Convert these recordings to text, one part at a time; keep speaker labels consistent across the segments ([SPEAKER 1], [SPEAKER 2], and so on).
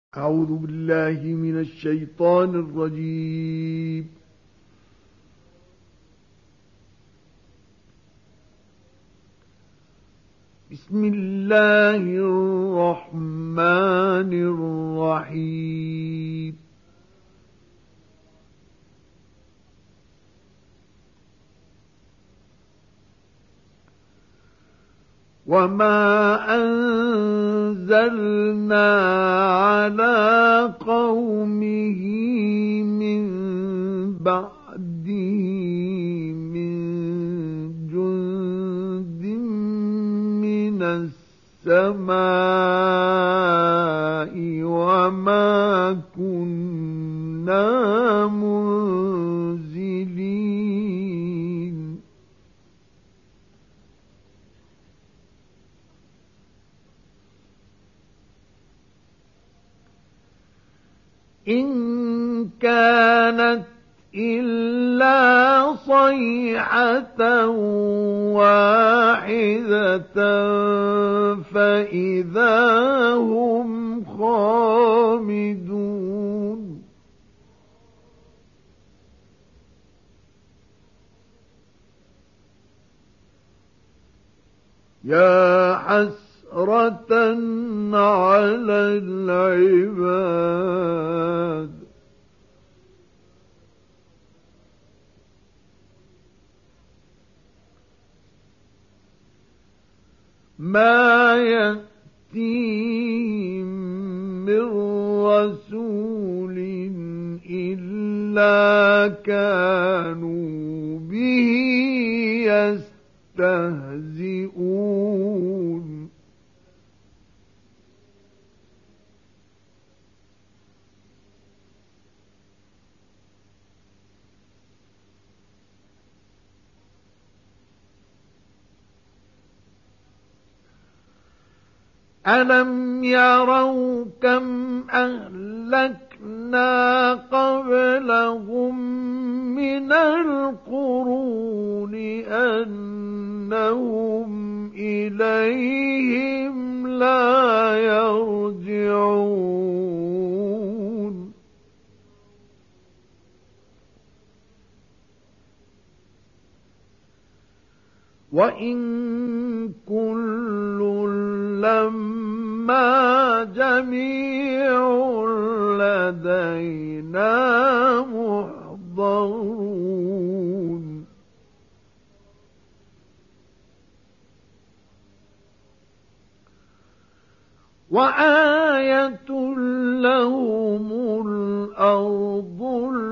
[SPEAKER 1] أعوذ بالله من الشيطان الرجيم. بسم الله الرحمن الرحيم. وما أنزلنا على قومه من بعده من جند من السماء وما كنا منزلين. إن كانت إلا صيحة واحدة فإذا هم خامدون. يا حسرة على العباد ما يأتيهم من رسول إلا كانوا به يستهزئون. ألم يروا كم أهلكنا قبلهم من القرون أنهم إليهم لا يرجعون. وإن كل لما جميع لدينا محضرون. وآية لهم الأرض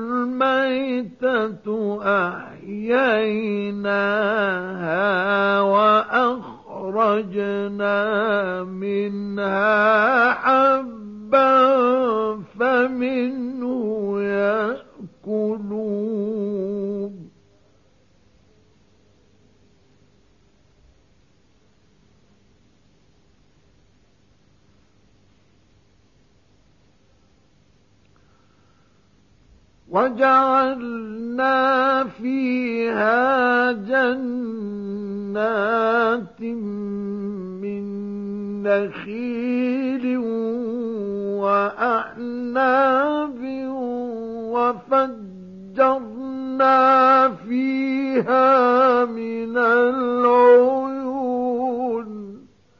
[SPEAKER 1] الميتة أحييناها وأخرجنا منها حبا فمنه يأكلون. وجعلنا فيها جنات من نخيل وأعناب وفجرنا فيها من العيون.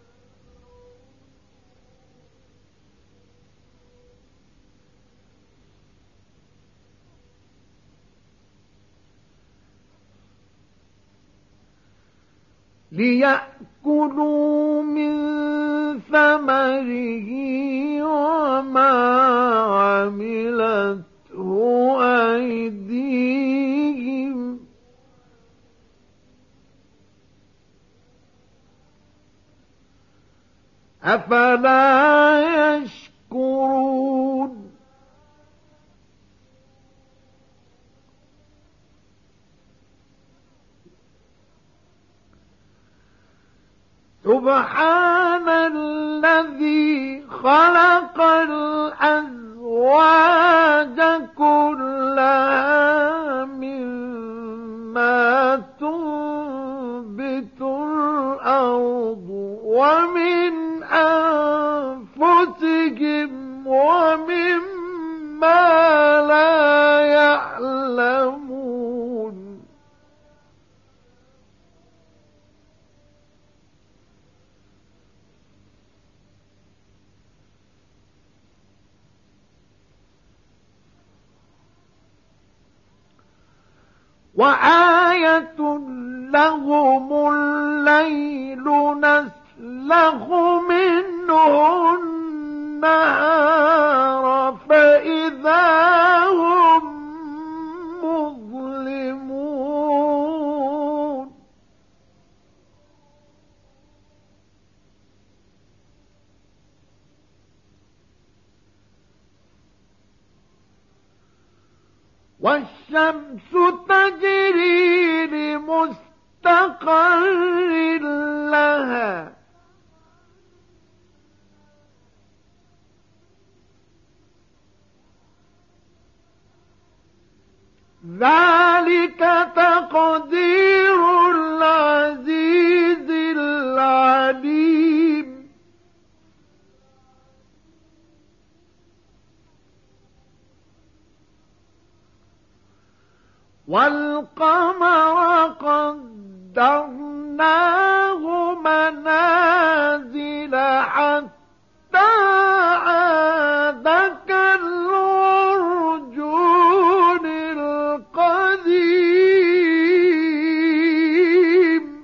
[SPEAKER 1] ليأكلوا من ثمره وما عملته أيديهم أفلا يشكرون. سبحان الذي خلق الأزواج كلها مما تنبت الأرض ومن أنفسهم ومما لا يعلمون وآية لهم الليل نسلخ منه النهار فإذا هم مظلمون والشمس تجري لمستقر لها ذلك تقدير العزيز العليم والقمر قدرناه منازل حتى عاد كالعرجون القديم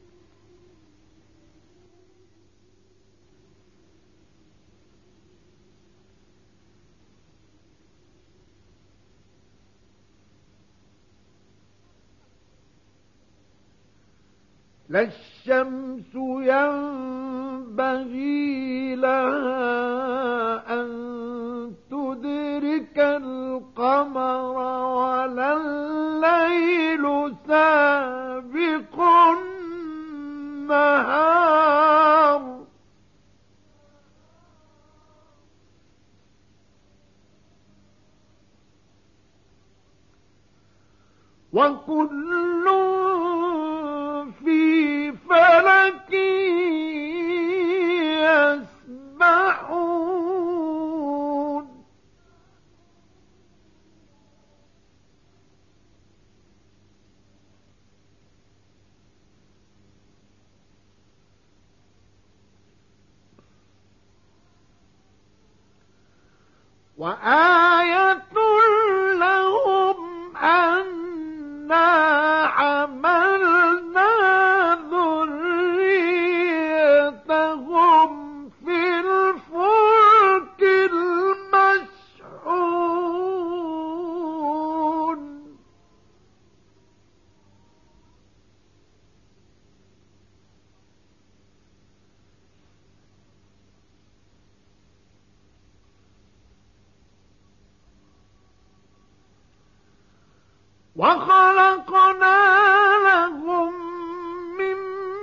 [SPEAKER 1] لا الشمس ينبغي لها أن تدرك القمر ولا الليل سابق النهار وكل في فلك يسبحون وآية لهم أنا حملنا ذريتهم في الفلك المشحون وخلقنا لهم من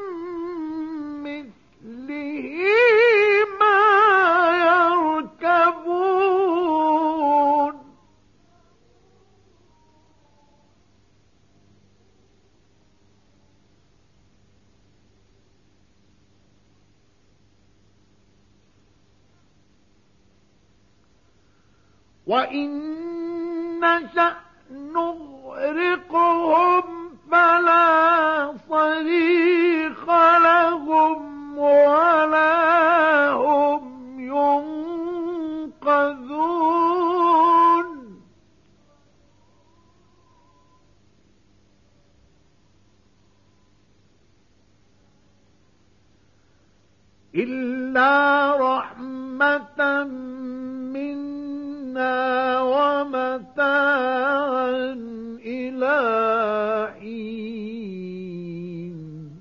[SPEAKER 1] مثله ما يركبون وإن نشأ نغرقهم فلا صريخ لهم ولا هم ينقذون إلا رحمة منا ومتاعا إلى حين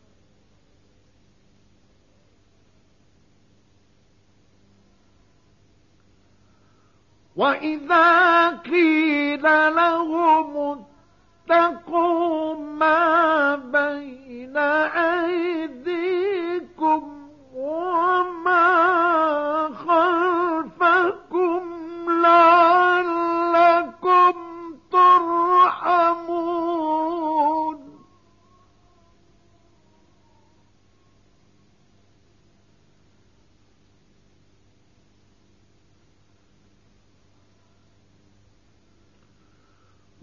[SPEAKER 1] وإذا قيل لهم اتقوا ما بين أيديكم وما خلفكم لعلكم ترحمون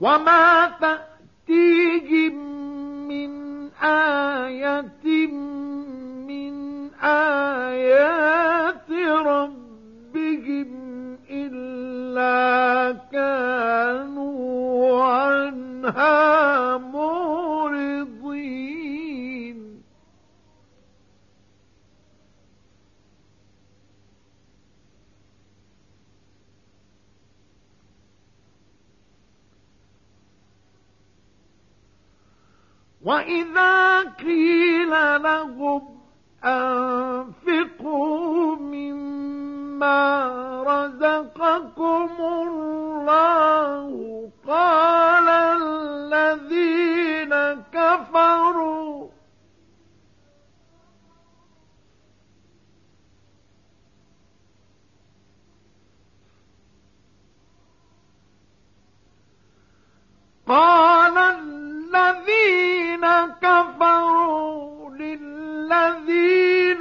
[SPEAKER 1] وما تأتيهم من آية من آيات ربهم إلا كانوا عنها معرضين وإذا قيل لهم أنفقوا مما رزقكم الله قال الذين كفروا للذين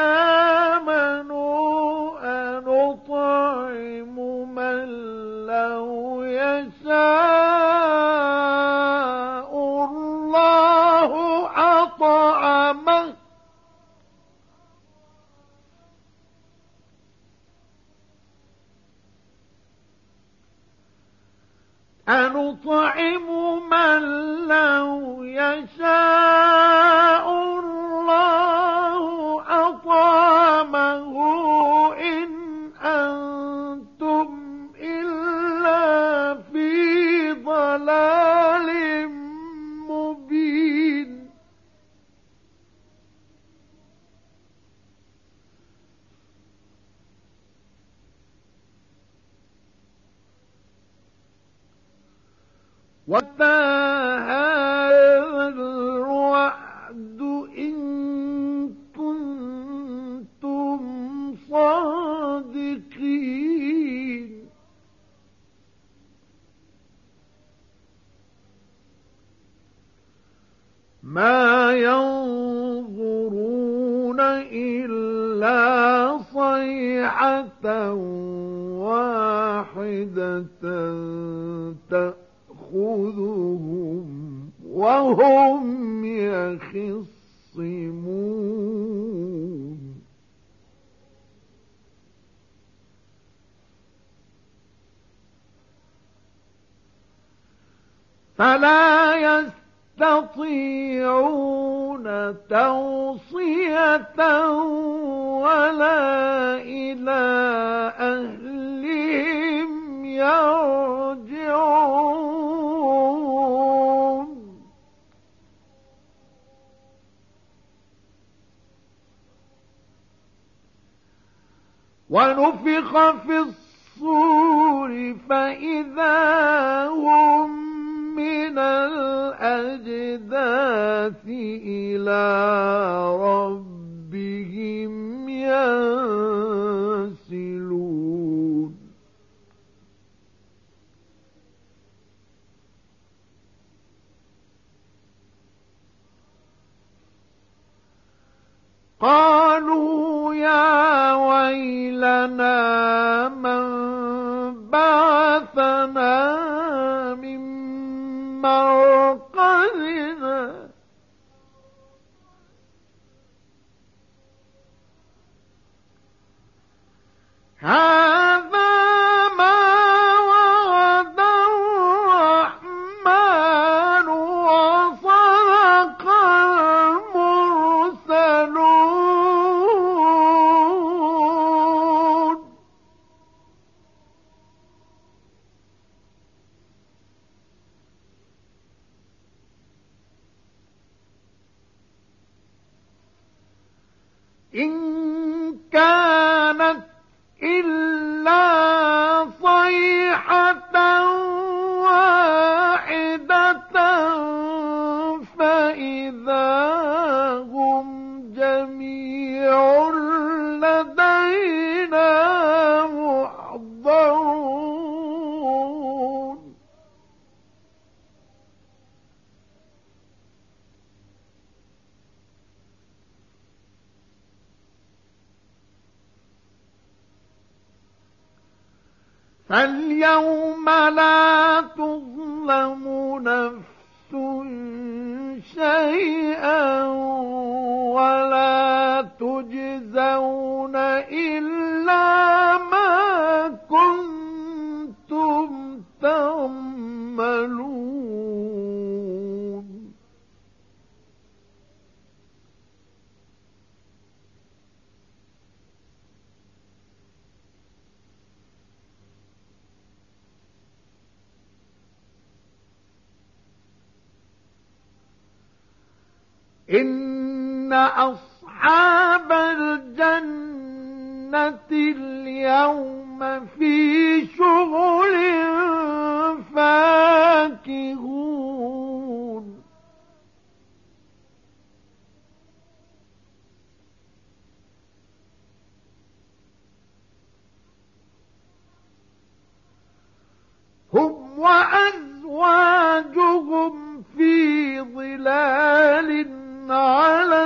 [SPEAKER 1] آمنوا أنطعم من لو يشاء الله أطعمه أنطعم من لو يشاء الله أطعمه إن أنتم إلا في ضلال مبين وَمَتَى هَذَا الْوَعْدُ إِن كُنتُمْ صَادِقِينَ مَا يَنظُرُونَ إِلَّا صَيْحَةً وَاحِدَةً تأخذهم وهم يخصمون فلا يستطيعون توصية ولا إلى أهلهم يرجعون ونفخ في الصور فإذا هم من الأجداث إلى ربهم ينسلون قالوا يا ويلنا من بعثنا من مرقدنا هذا ما وعد الرحمن وصدق المرسلون إن كانت إلا صيحة واحدة فإذا هم جميع لدينا محضرون فاليوم لا تظلم نفس شيئا ولا تجزون إلا ما كنتم تعملون. إن أصحاب الجنة اليوم في شغل فاكهون. هم وأزواجهم في ظلال على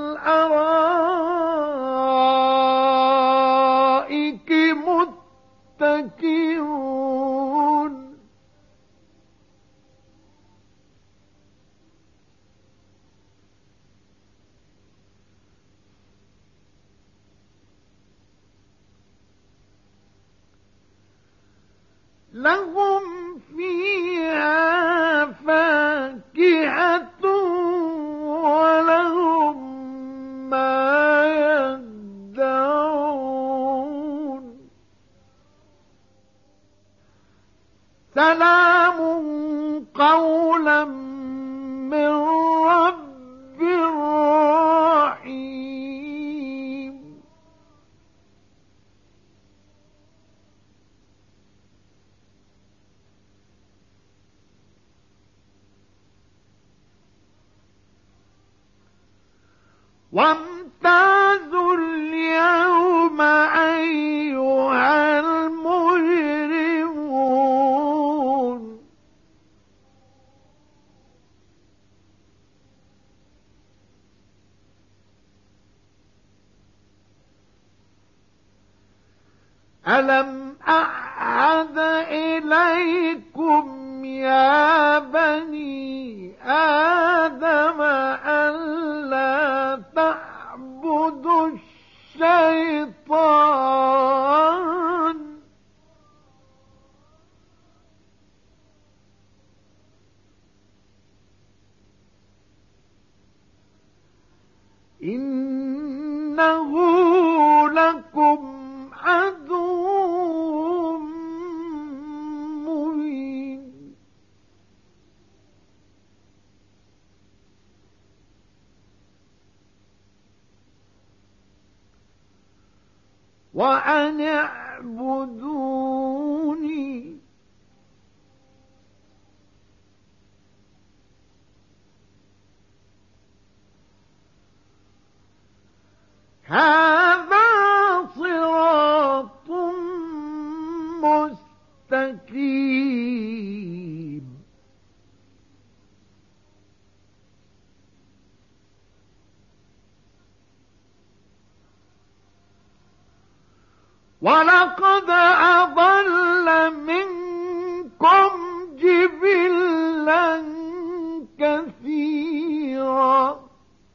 [SPEAKER 1] الأرائك متكئون. لهم فيها فاكهة ولهم ما يدعون. سلام قولا من رب رحيم. وامتازوا اليوم أيها المجرمون. ألم أعهد إليكم يا بني آدم ألا تعبدوا الشيطان إنه لكم عدو مبين. وأن اعبدوني هذا صراط مستقيم. ولقد أضل منكم جبلا كثيرا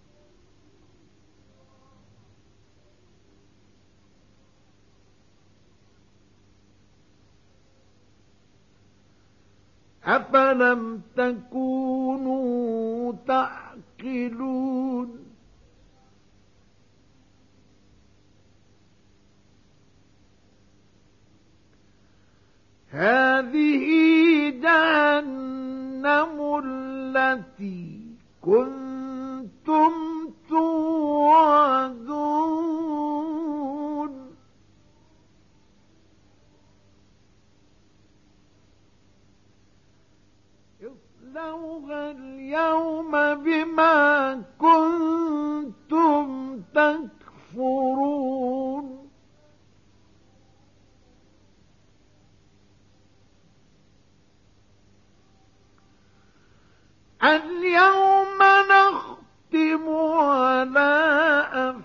[SPEAKER 1] أفلم تكونوا تعقلون. هذه جهنم التي كنتم توعدون. اصلوها اليوم بما كنتم تكفرون. اليوم نختم على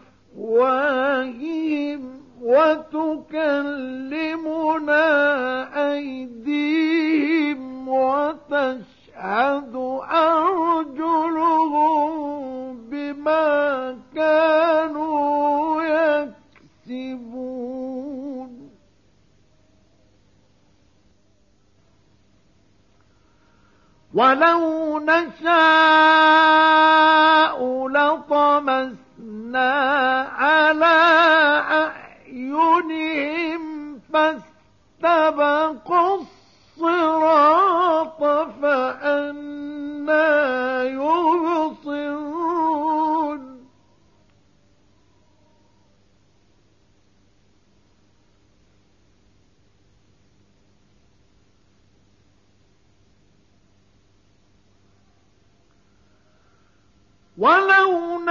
[SPEAKER 1] أفواههم وتكلمنا أيديهم وتشهد أرجلهم بما كانوا يكسبون ولو نشاء لطمسنا على أعينهم فاستبقوا الصراط فأنى يبصرون ولو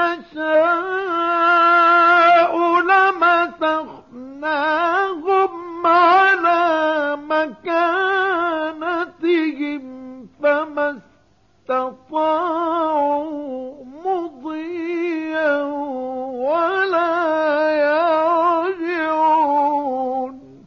[SPEAKER 1] نشاء لمسخناهم على مكانتهم فما استطاعوا مضيا ولا يرجعون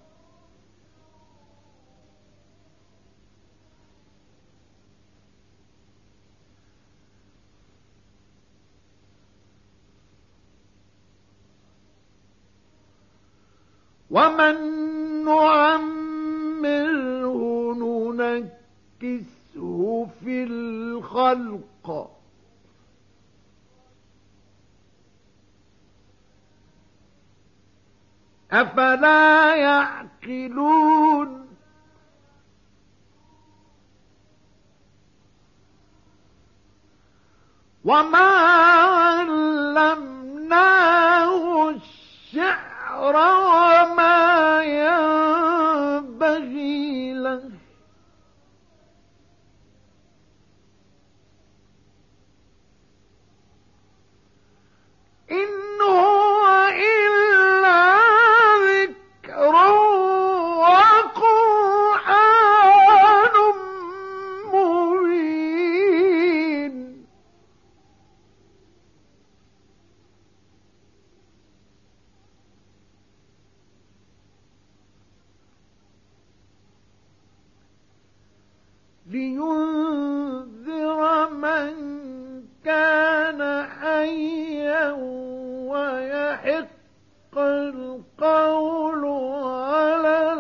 [SPEAKER 1] ومن نعمره ننكسه في الخلق أفلا يعقلون وما علمناه الشعر وما ينبغي له إن هو إلا ذكر وقرآن مبين لينذر من كان حيا ويحق القول على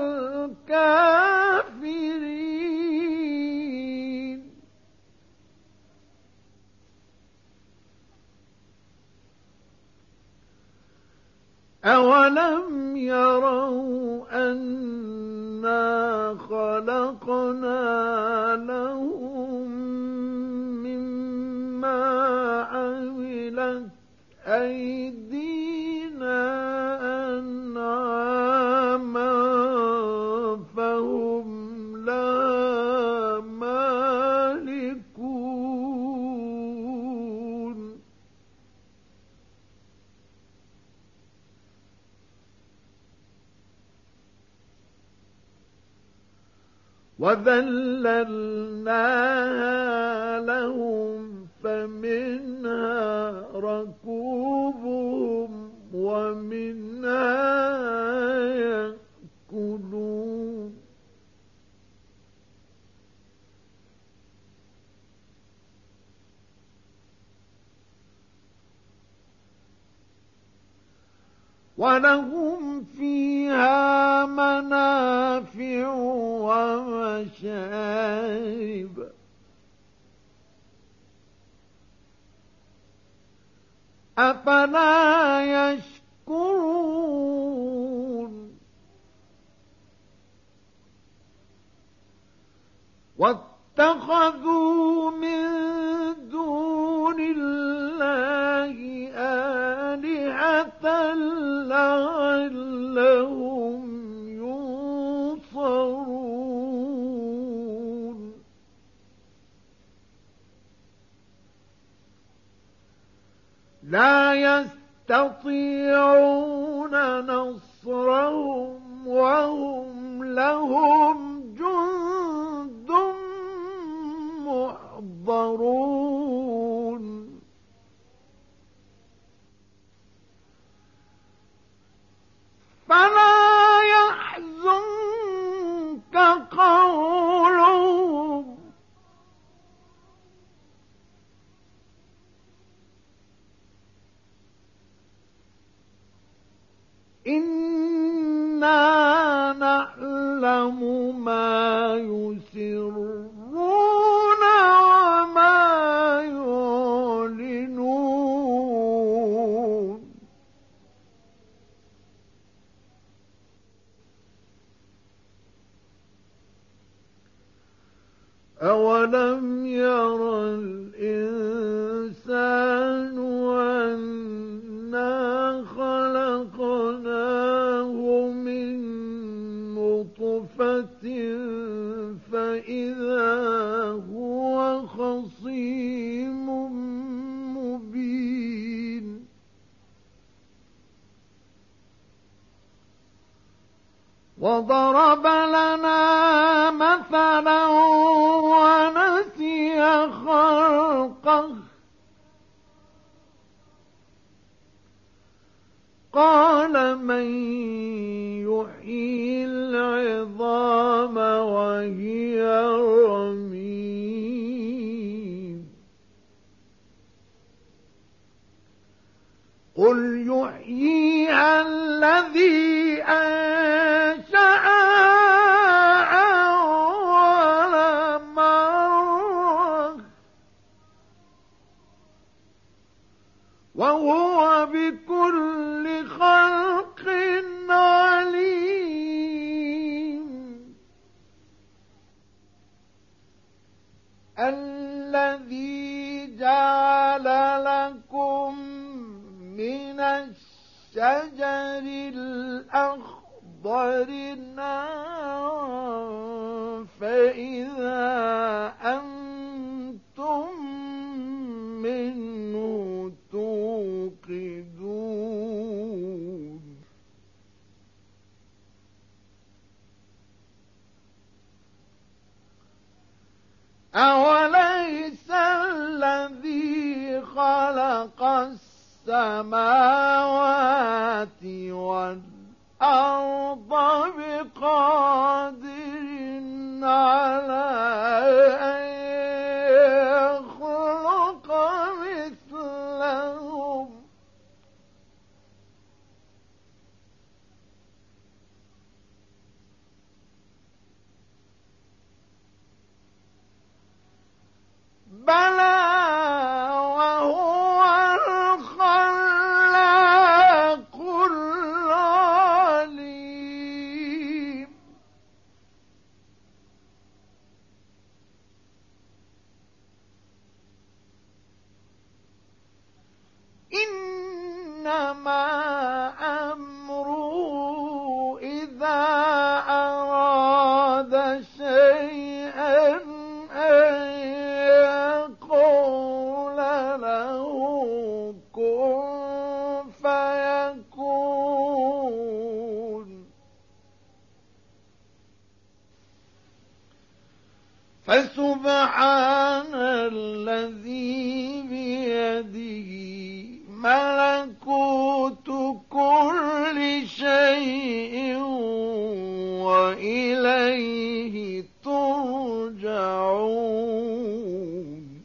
[SPEAKER 1] الكافرين أولم يروا أنا خلقنا لهم مما عملت أيدينا أنعاما فهم لها مالكون وذللناها لهم فمنها ركوبهم ومنها يأكلون ولهم فيها منافع ومشارب أفلا يشكرون واتخذوا من دون الله آلهة لعلهم ينصرون لا يستطيعون نصرهم وهم لهم جند محضرون فلا يحزنك قولهم إنا نعلم ما يسرون وما يعلنون أولم ير الإنسان أنا خلقناه من نطفة فإذا هو خصيم مبين وضرب لنا مثلا ونسي خلقه قال من يحيي العظام وهي رميم قل يحييها الذي أنشأها أول مرة وهو بكل خلق عليم الذي جعل لكم من الشجر الأخضر نارا فإذا أنتم منه توقدون أوليس الذي خلق السماوات والأرض بقادر على أن يخلق مثلهم بلى وهو الخلاق العليم إنما أمره إذا أراد شيئا أن يقول له كن فيكون فسبحان الذي بيده ملكوت كل شيء وإليه ترجعون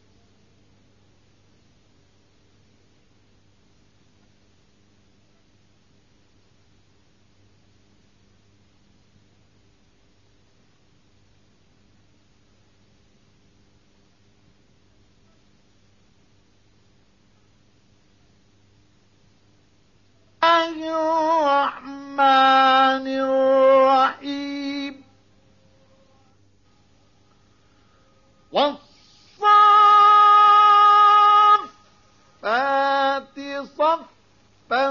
[SPEAKER 1] الرحمن الرحيم والصافات صفا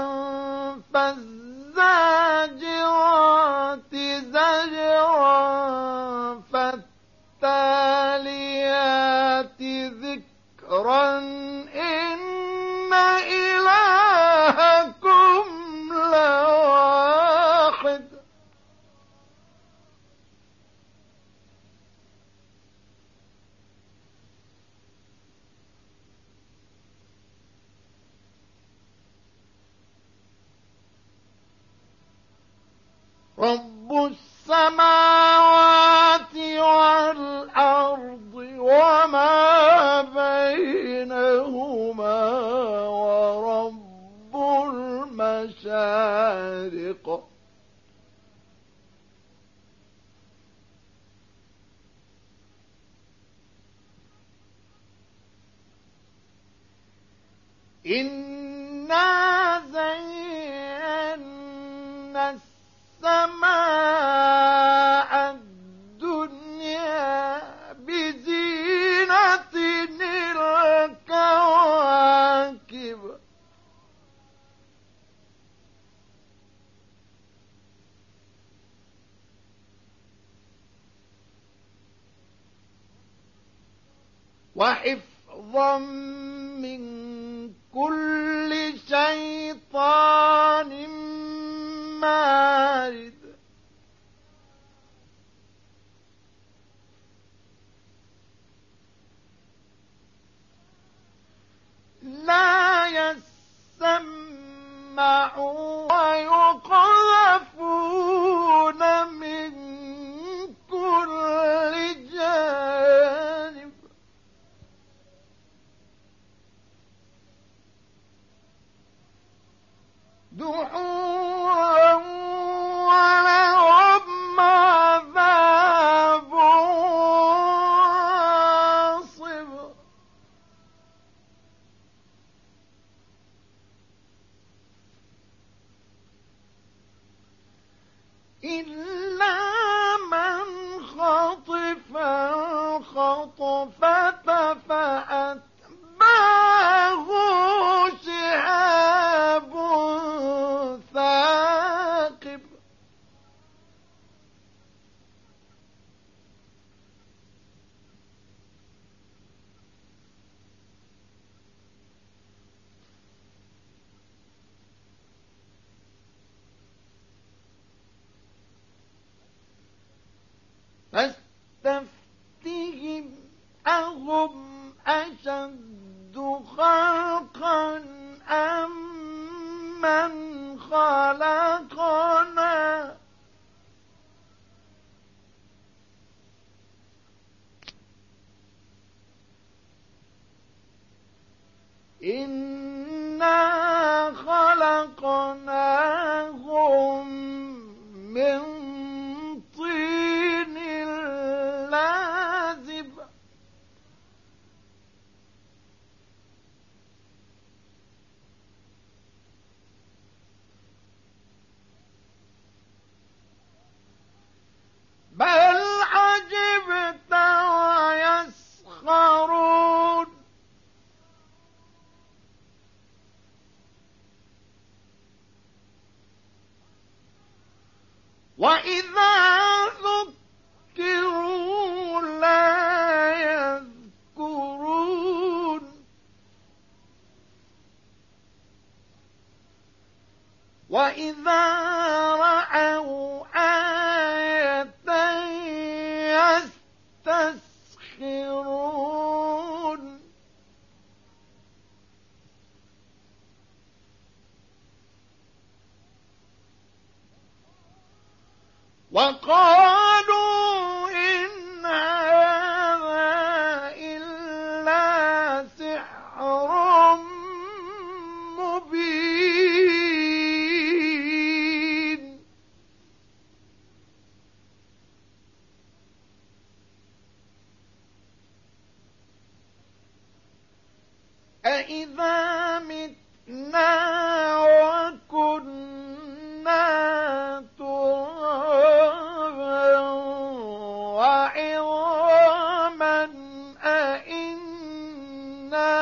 [SPEAKER 1] فالزاجرات زجرا فالتاليات ذكرا إن إلهكم لواحد رب السماوات إنا زينا السماء الدنيا بزينة الكواكب وحفظا من كل شيطان مارد لا يسمعون ويقذفون من كل جانب دحورا ولهم عذاب واصب إلا من خطف الخطفة فأتبعه شهاب ثاقب فاستفتهم أهم أشد خلقا أم من خلقنا إنا خلقناهم من طين لازب بل عجبت ويسخرون وإذا ذكروا لا يذكرون وإذا رأوا آية يستسخرون وقالوا إن هذا إلا سحر مبين أإذا متنا وكنا ترابا وعظاما أإنا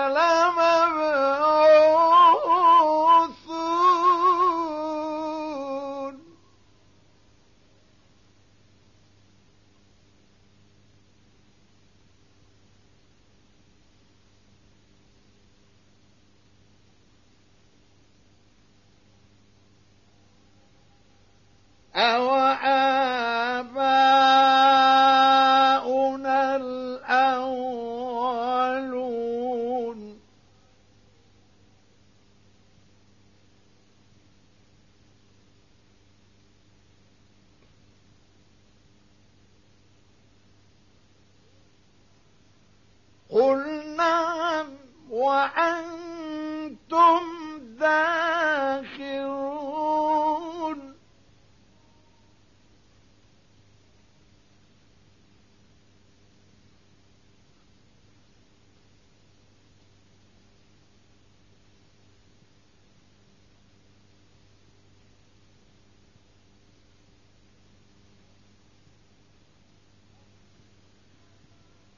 [SPEAKER 1] لمبعوثون أوآباؤنا الأولون قل نعم وأنتم داخرون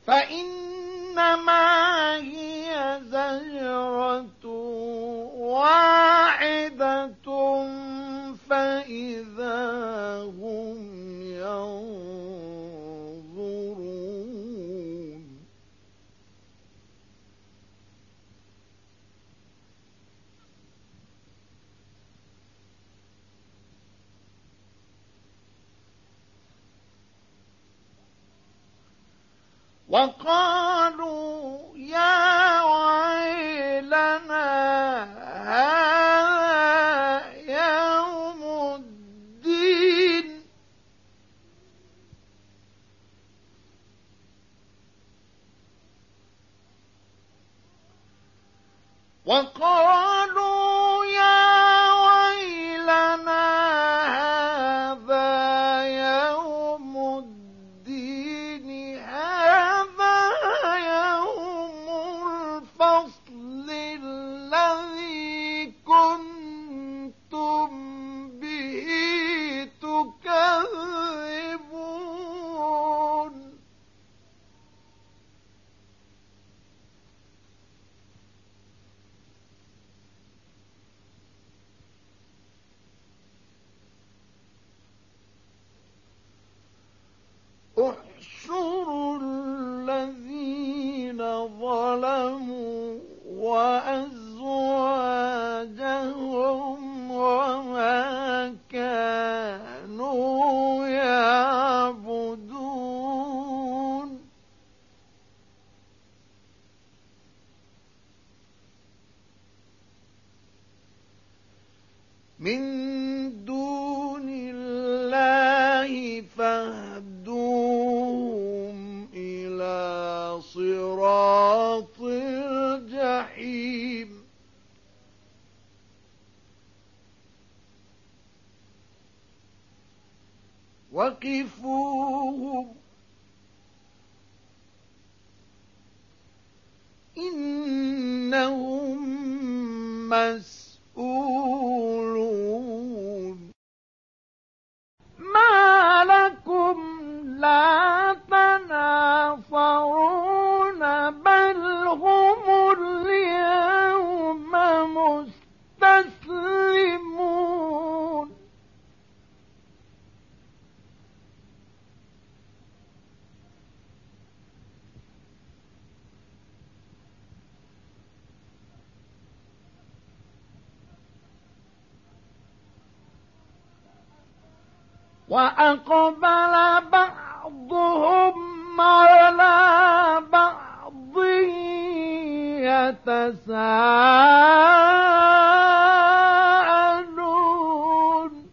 [SPEAKER 1] فإنما هي زجرة واحدة فإذا هم ينظرون وقالوا يا ويلنا هذا يوم الدين وقالوا يا ويلنا هذا يوم الدين هذا يوم الفصل الذي كنتم به تكذبون احشروا الذين ظلموا وأزواجهم وما كانوا يعبدون من دون الله فاهدوهم إلى صراط الجحيم وقفوهم إنهم مسؤولون ما لكم لا تناصرون بل هم اليوم مستسلمون وأقبل بعضهم على بعض يتساءلون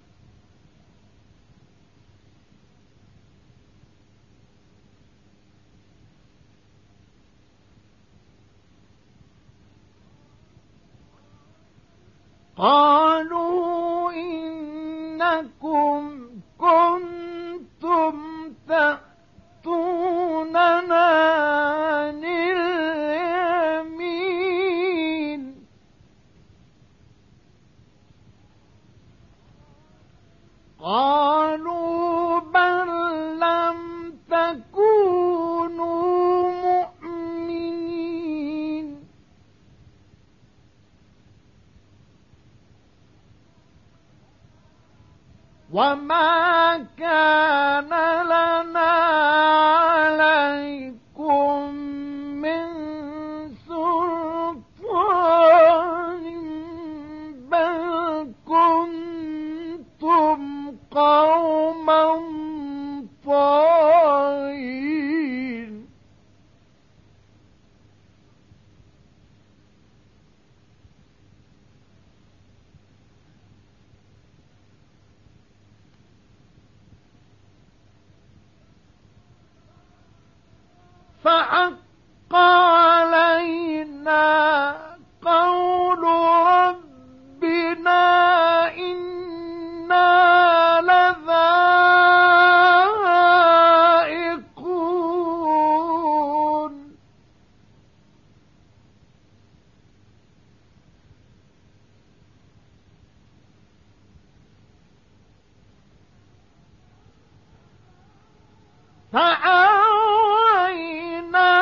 [SPEAKER 1] قالوا إنكم كنتم تأتوننا عن اليمين قالوا بل لم تكونوا مؤمنين وما كان لنا عليكم من سلطان بل كنتم قوما طاغين فحق علينا قول ربنا إنا لذائقون فأوحينا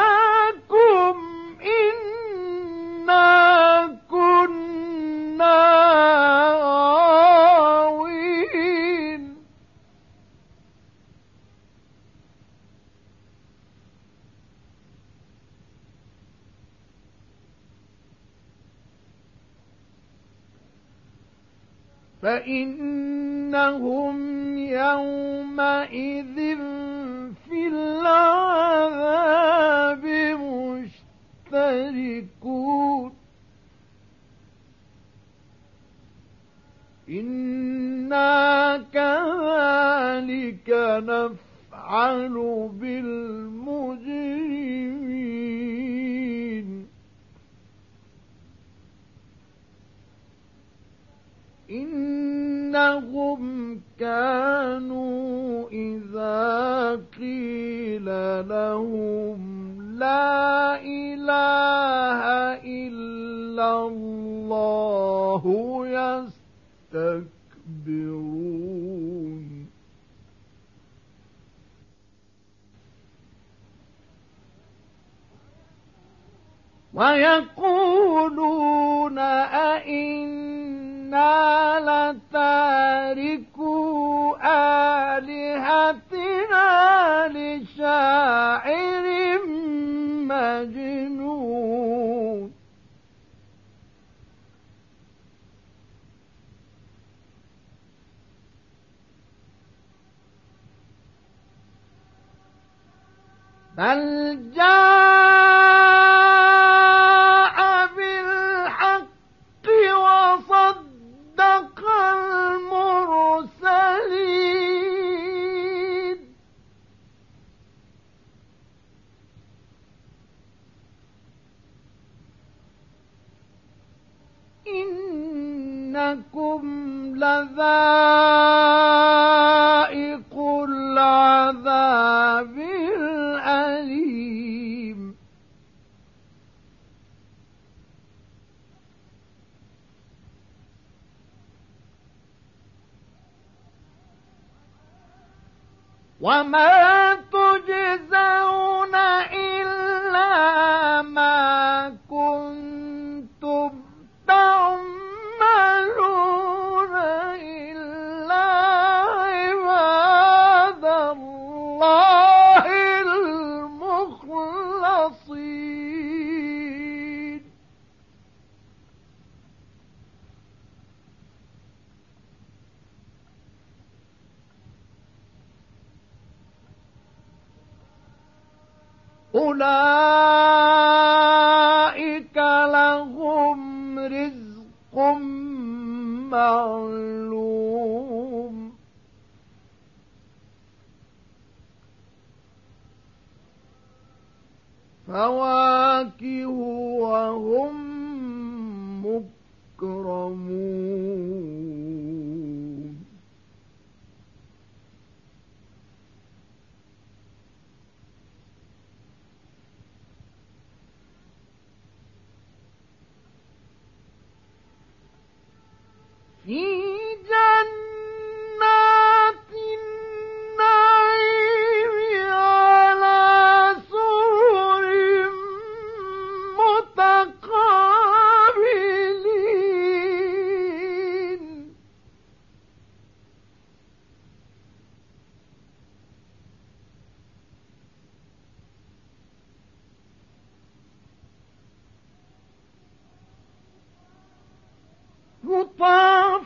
[SPEAKER 1] فإنهم يومئذ في العذاب مشتركون إنا كذلك نفعل بالمجرمين إنهم كانوا إذا قيل لهم لا إله إلا الله يستكبرون ويقولون أئنا لتاركو آلهتنا لشاعر مجنون بل جاء بالحق وصدق المرسلين إنكم لذائق العذاب الأليم وما تجزون إلا ما كنتم تعملون إلا عباد الله المخلصين أولئك لهم رزق معلوم فواكه وهم مكرمون في جنات النعيم على سرر متقابلين يطاف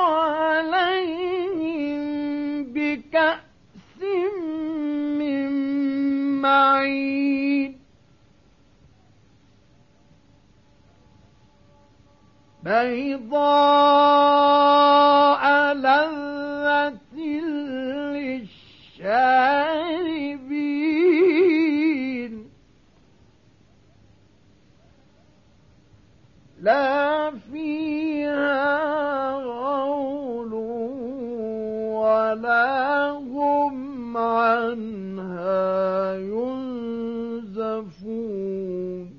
[SPEAKER 1] عليهم بكأس من معين بيضاء لذة للشاربين لا فيها غول ولا هم عنها ينزفون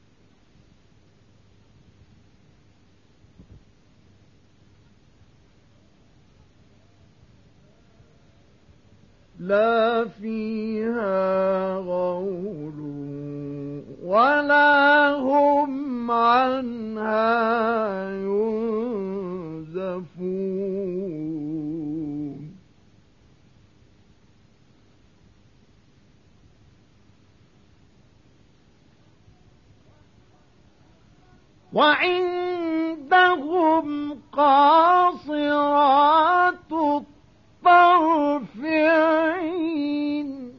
[SPEAKER 1] لا فيها غول ولا هم عنها ينزفون وعندهم قاصرات الطرف عين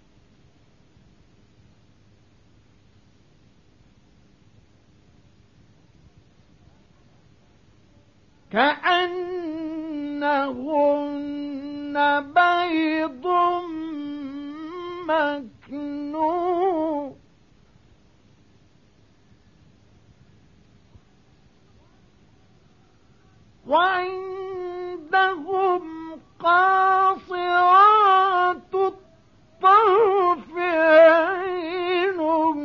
[SPEAKER 1] كأنهن بيض مكنون وعندهم قاصرات الطرف عين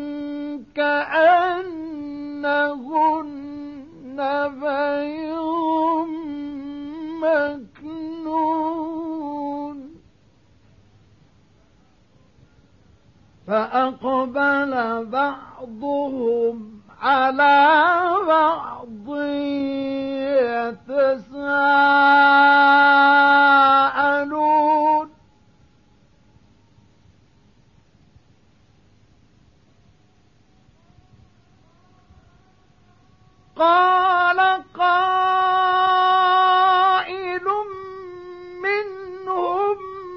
[SPEAKER 1] كأنهن بيض مكنون فأقبل بعضهم على بعض يتساءلون قال قائل منهم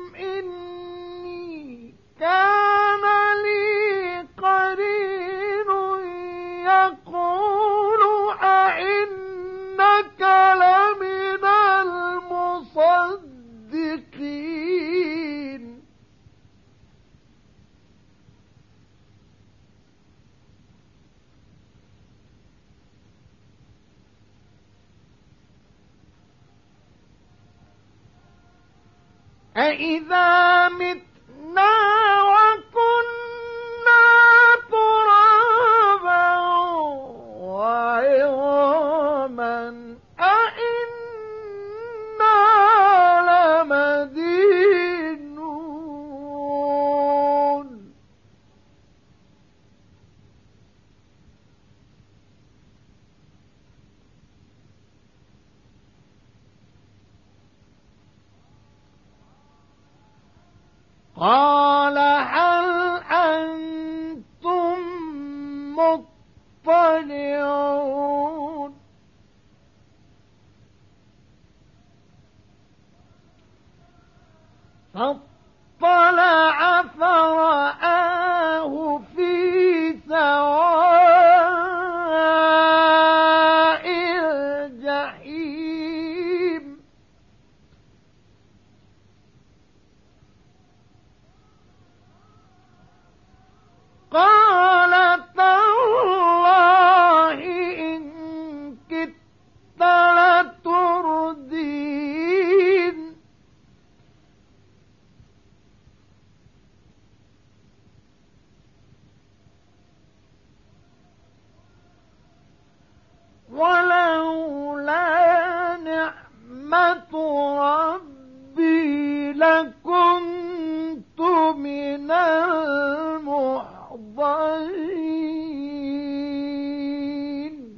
[SPEAKER 1] إني كان لي قرين يقول أئنك لمن المصدقين أإذا متنا وكنا ترابا وعظاما أإنا لمدينون قال هل أنتم مطلعون فاطلع فرآه في سواء الجحيم قال تالله إن كدت لتردين ولولا نعمة ربي لكنت من المحضرين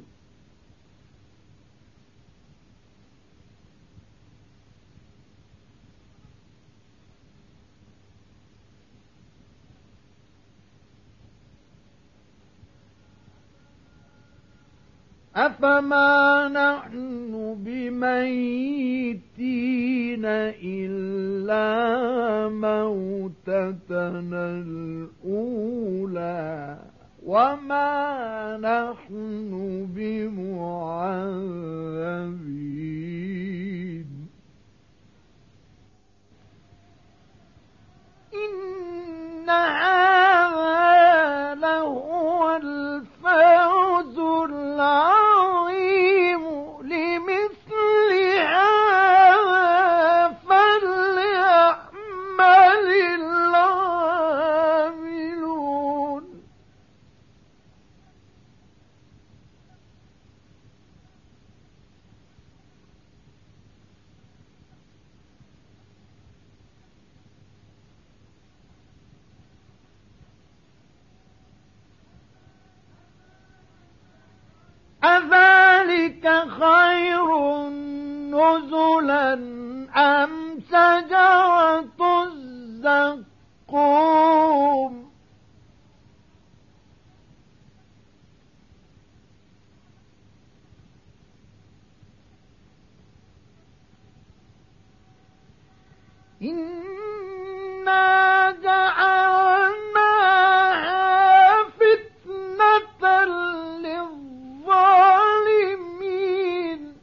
[SPEAKER 1] أفما نحن بميتين إلا موتتنا الأولى وما نحن بمعذبين إن هذا لهو الفوز العظيم لمثل هذا فليعمل العاملون أذلك خير نزلا أم شجرة الزقوم إنا جعلناها فتنة للظالمين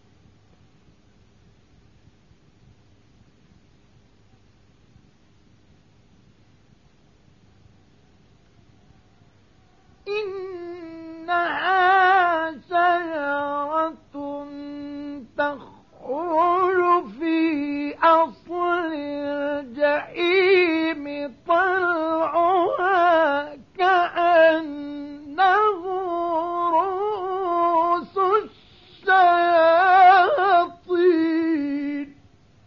[SPEAKER 1] إنها شجرة تخرج في أصل الجحيم طلعها كأنه رؤوس الشياطين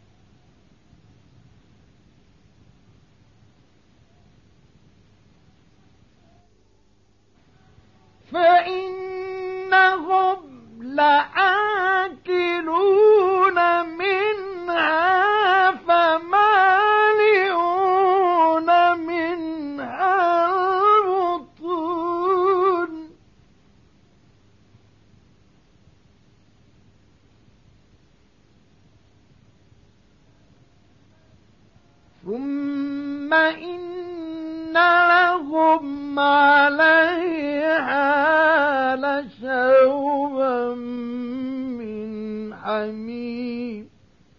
[SPEAKER 1] فإنهم لآكلون منها فمالئون منها البطون ثم إن لهم عليها لشوبا من حميم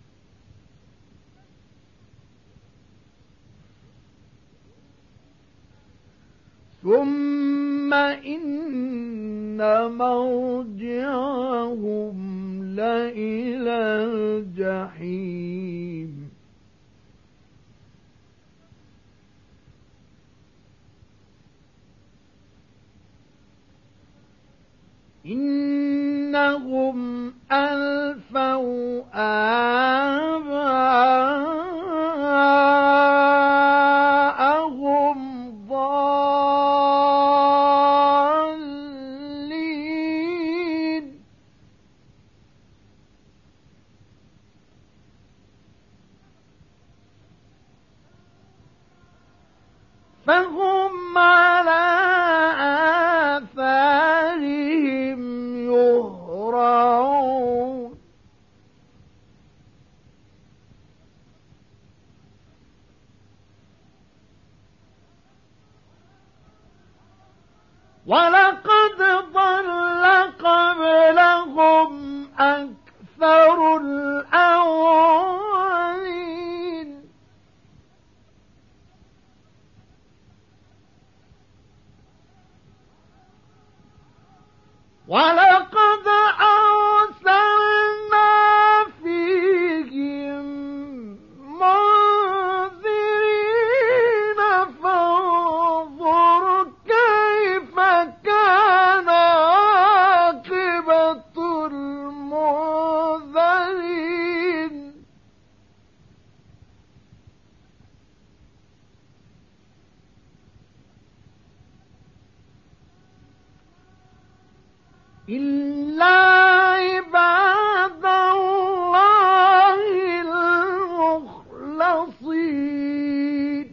[SPEAKER 1] ثم إن مرجعهم لإلى الجحيم إنهم ألفوا آباءهم ضالين فهم على آثارهم يهرعون ولقد ضل قبلهم أكثر الأولين ولقد أرسلنا فيهم منذرين فانظر كيف كان عاقبة المنذرين إلا عباد الله المخلصين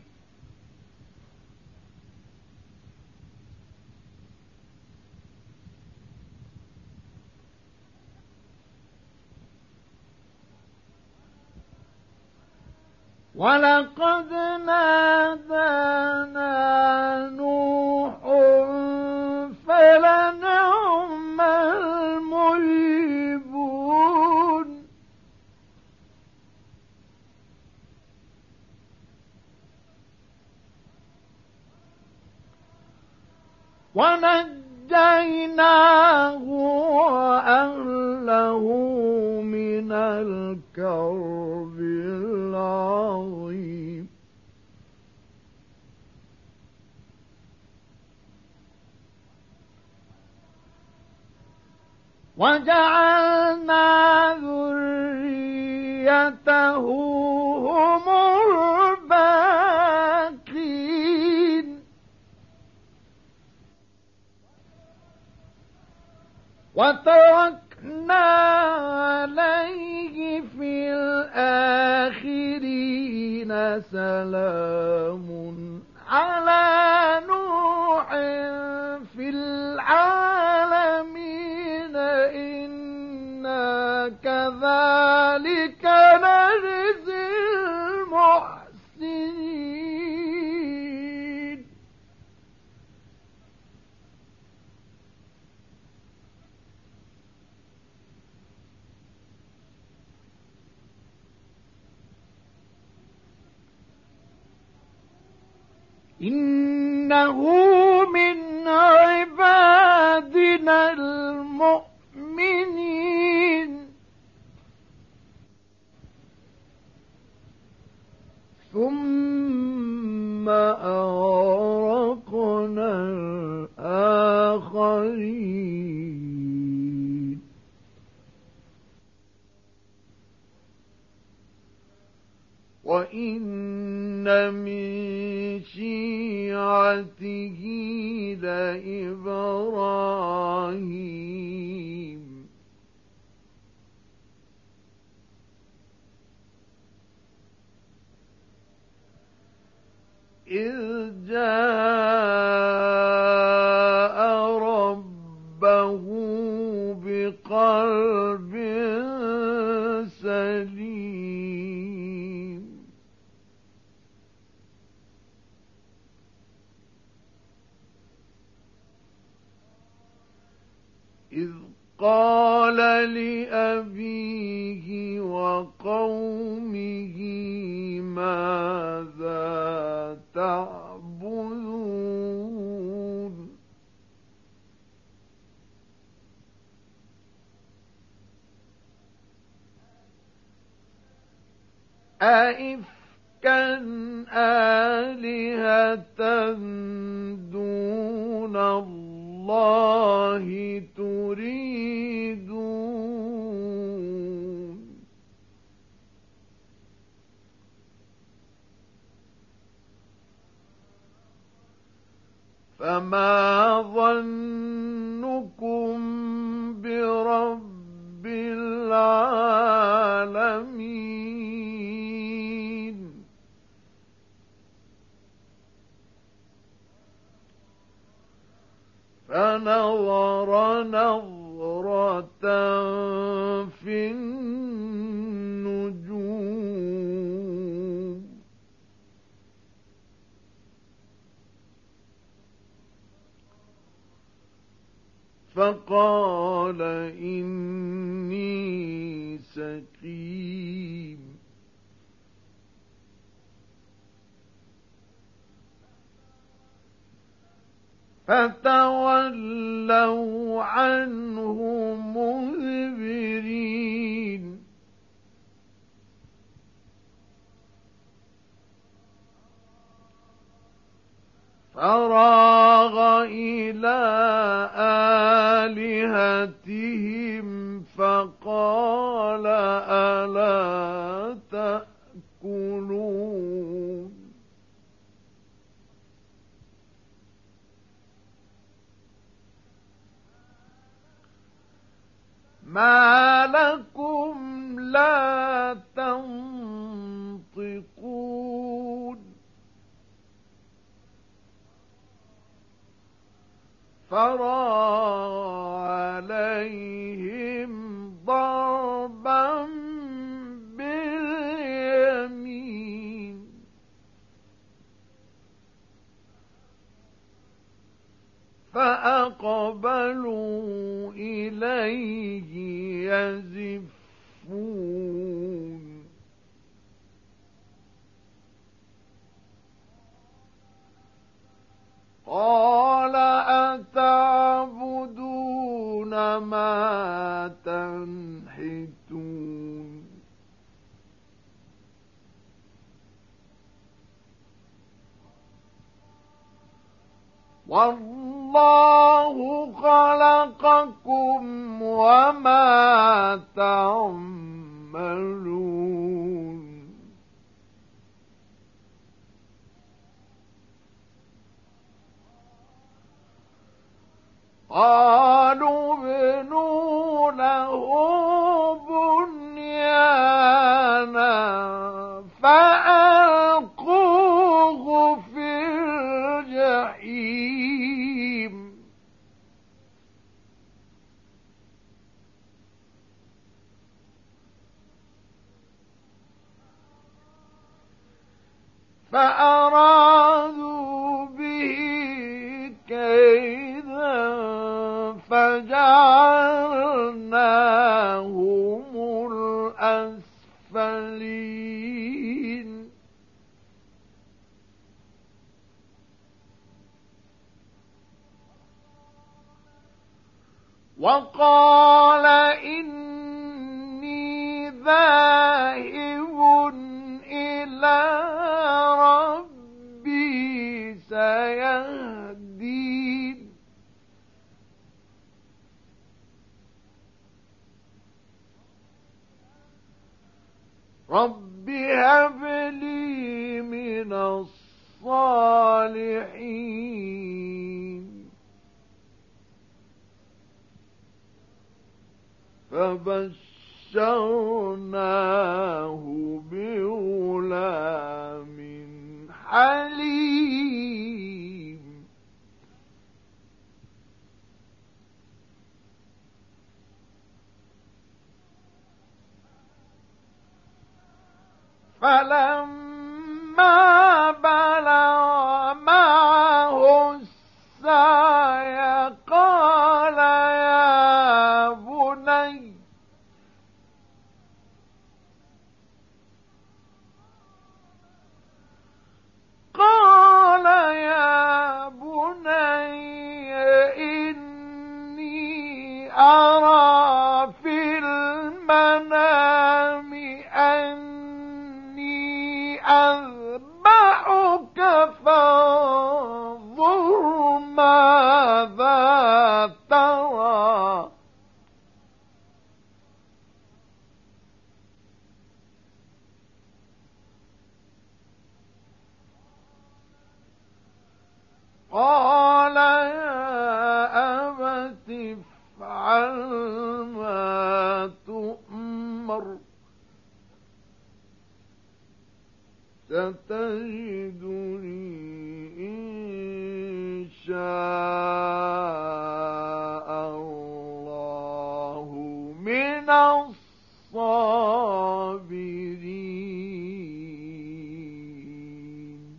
[SPEAKER 1] ولقد نادانا نوح فلنعم المجيبون ونجيناه وأهله من الكرب العظيم وجعلنا ذريته هم الباقين وتركنا عليه في الآخرين سلام على نوح في العالمين إنا كذلك نجزي إنه من عبادنا المؤمنين ثم أغرقنا الآخرين وإن من شيعته لإبراهيم إذ جاء ربه بقلب سليم إذ قال لأبيه وقومه ماذا تعبدون أئفكا آلهة دون الله تريدون فما ظنكم برب العالمين فنظر نظرة في النجوم فقال إني سقيم فتولوا عنه مدبرين فراغ إلى آلهتهم فقال ألا تأكلون ما لكم لا تنطقون فراغ عليهم ضربا باليمين فأقبلوا إليه يزفون قال أتعبدون ما تنحتون والله خلقكم وما تعملون قالوا ابنوا له بنيانا فألقوه في الجحيم فأرادوا به كيدا فجعلناهم الأسفلين وقال إني ذاهب إلى ربي سيهدين رب هب لي من الصالحين فبشرناه بغلام حليم فلما بلغ معه السعي قال يا بني إني أرى في المنام أني أذبحك فانظر ماذا ترى قال يا أبت افعل ما تؤمر ستجدني إن شاء الله من الصابرين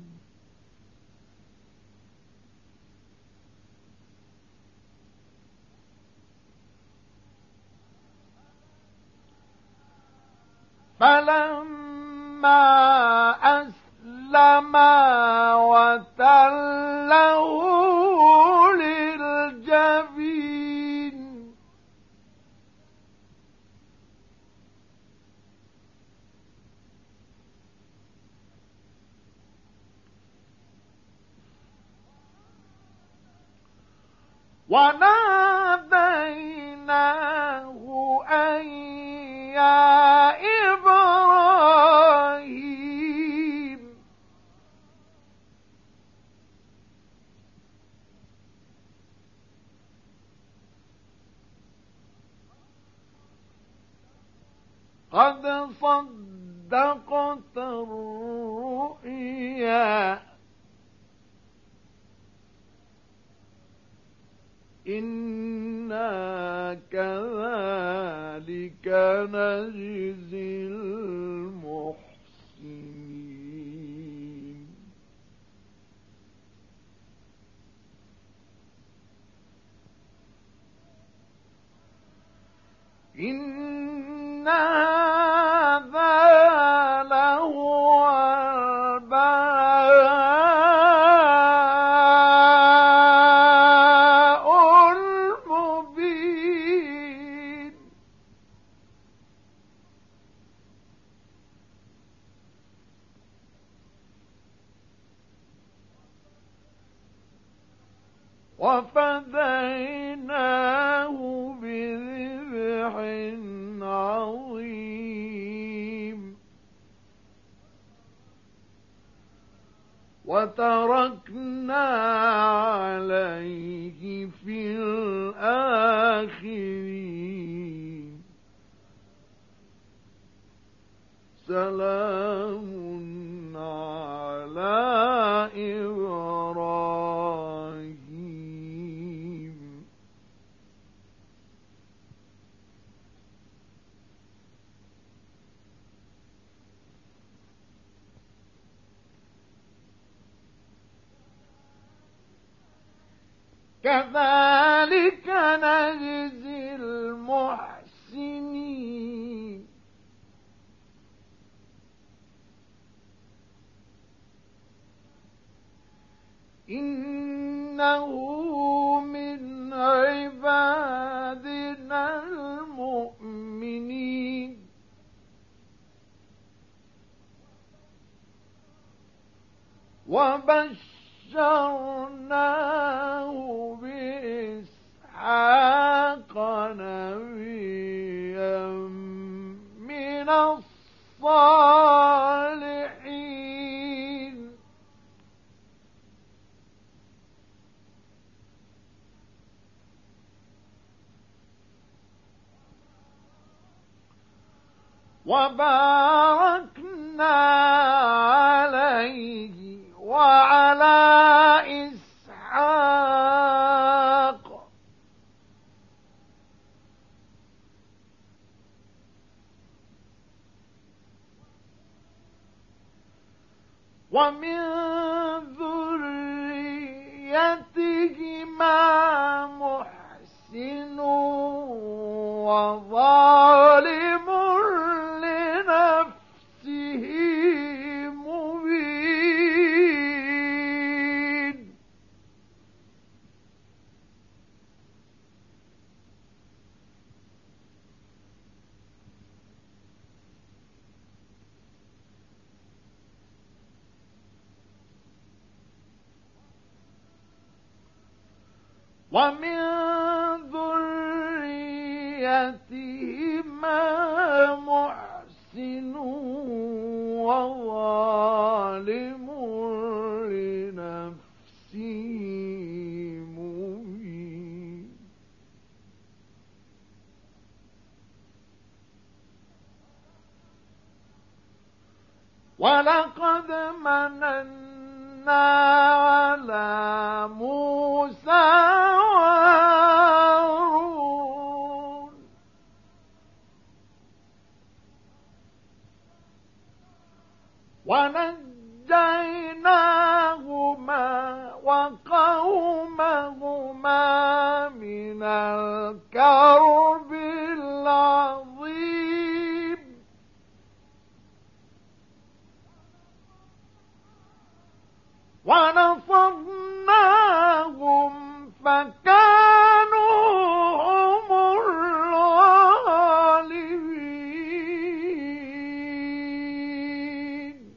[SPEAKER 1] فلما أسلما وتله للجبين وناديناه أن يا إبراهيم قد صدقت الرؤيا إنا كذلك نجزي المحسنين إن هذا لهو البلاء المبين وفديناه بذبح عظيم وتركنا عليه في الآخرين سلام على إبراهيم كذلك نجزي المحسنين إنه من عبادنا وبشرناه بإسحاق نبيا من الصالحين وباركنا عليه وعلى إسحاق ومن ذريتهما محسن وظالم لنفسه مبين ومن ذريتهما محسن وظالم لنفسه مبين ولقد مننا على موسى وهارون ونجيناهما وقومهما من الكرب العظيم ونصرناهم فكانوا هم الغالبين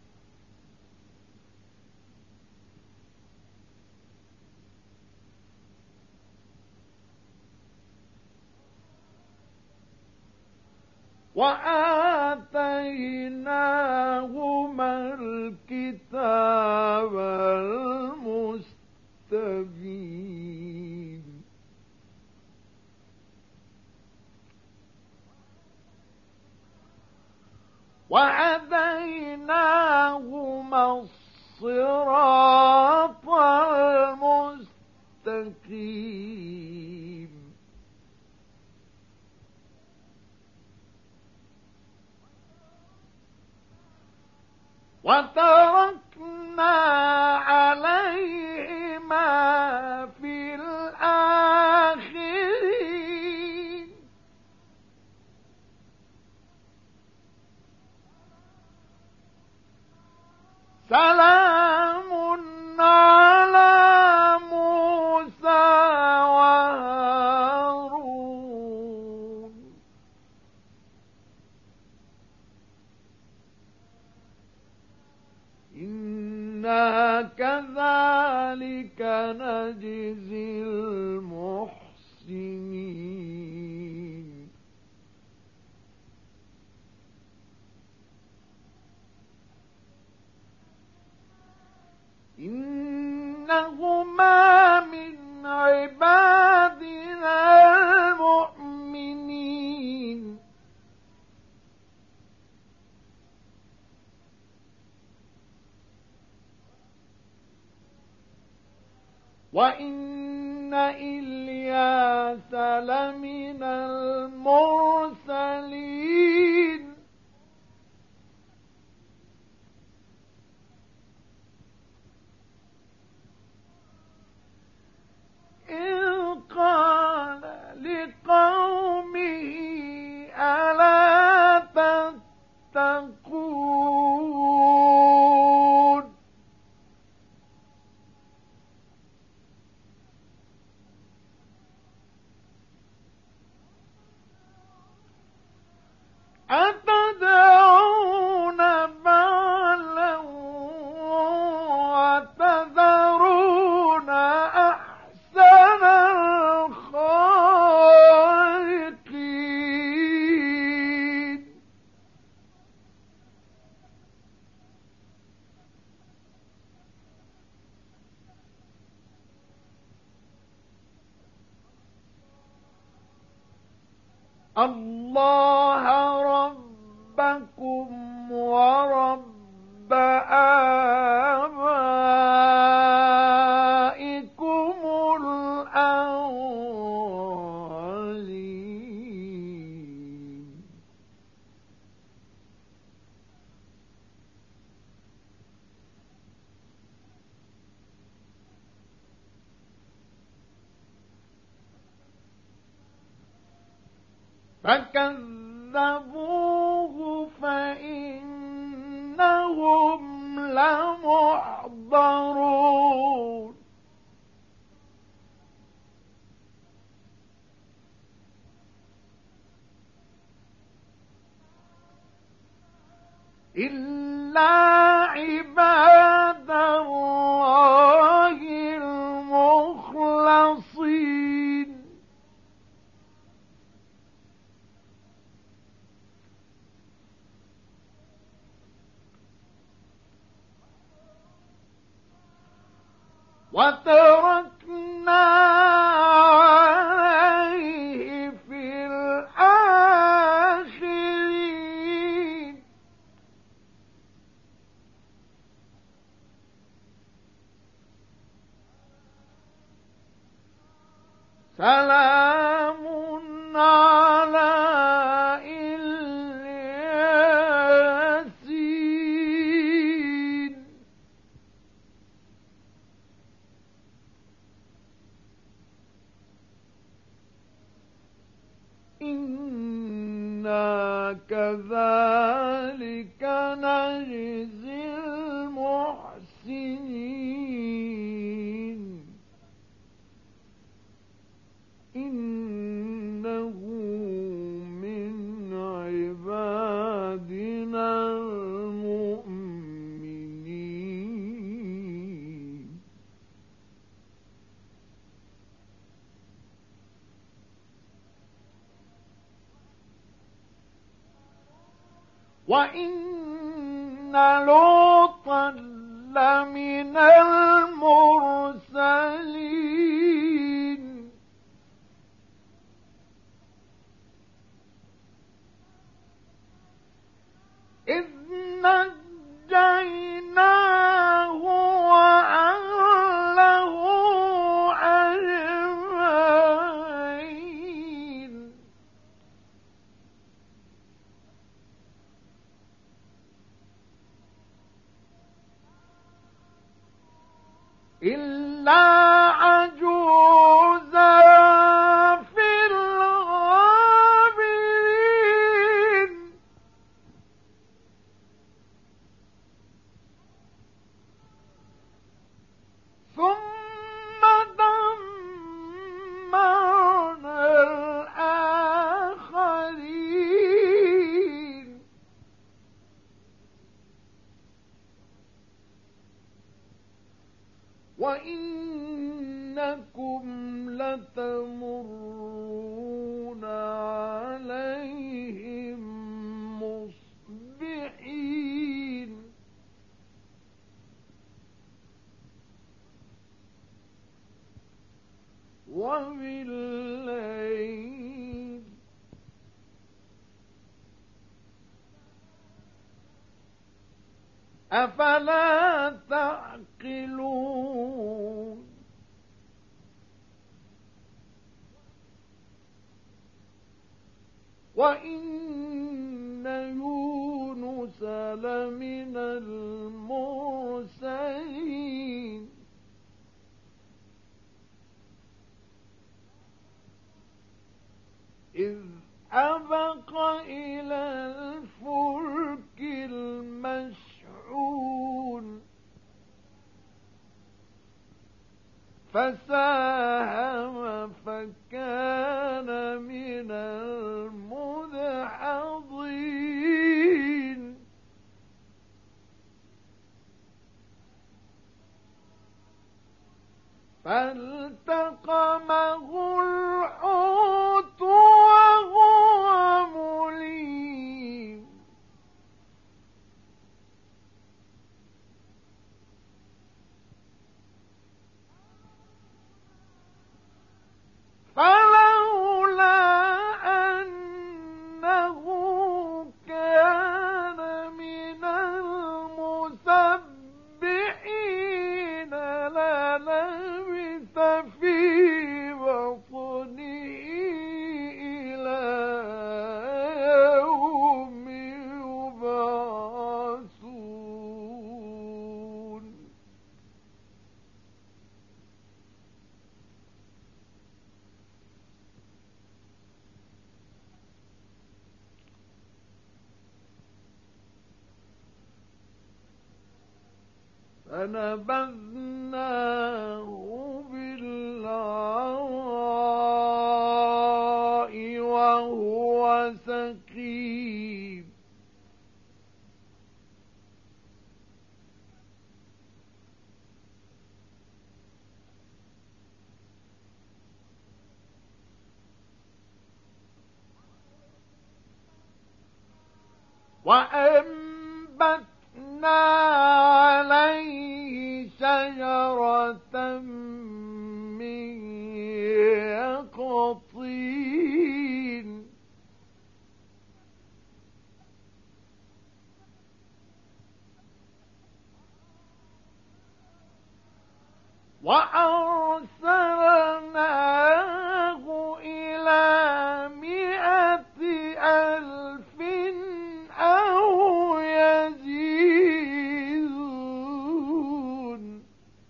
[SPEAKER 1] وآتيناهما الكتاب المستبين وهديناهما الصراط المستقيم وتركنا عليهما في الآخرين سلام على موسى وهارون إنا كذلك نجزي المحسنين إنهما من عبادنا المؤمنين وإن إلياس لمن المرسلين إذ قال لقومه ألا تتقون الله ربكم ورب آبائكم الأولين. فكذبوه فإنهم لمحضرون. إلا عباد الله المخلصين. وتركنا عليه في الآخرين. سلام على الياسين. إنا كذلك نجزي المحسنين. إنه من عبادنا المؤمنين. وإن لوطا لمن المرسلين. إذ نجيناه وأهله أجمعين. إلا عجوزا في الغابرين. ثم دمرنا الآخرين. وإنكم لتمرون عليهم مصبحين. وبالليل. أفلا تعقلون. وإن يونس لمن المرسلين. إذ أبق إلى الفلك المشحون فساهم فكان من المدحضين. فالتقمه الحوت وهو مليم. فلولا أنه فلبث في بطنه إلى يوم يبعثون فنبذناه بالعراء وهو سقيم وأنبتنا عليه شجرة من يقطين وأرسلناه إلى 100,000 أو يزيدون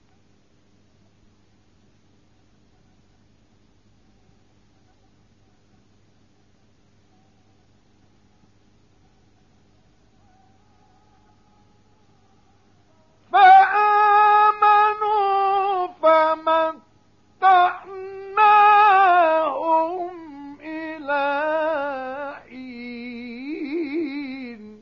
[SPEAKER 1] فآمنوا فمتعناهم إلى حين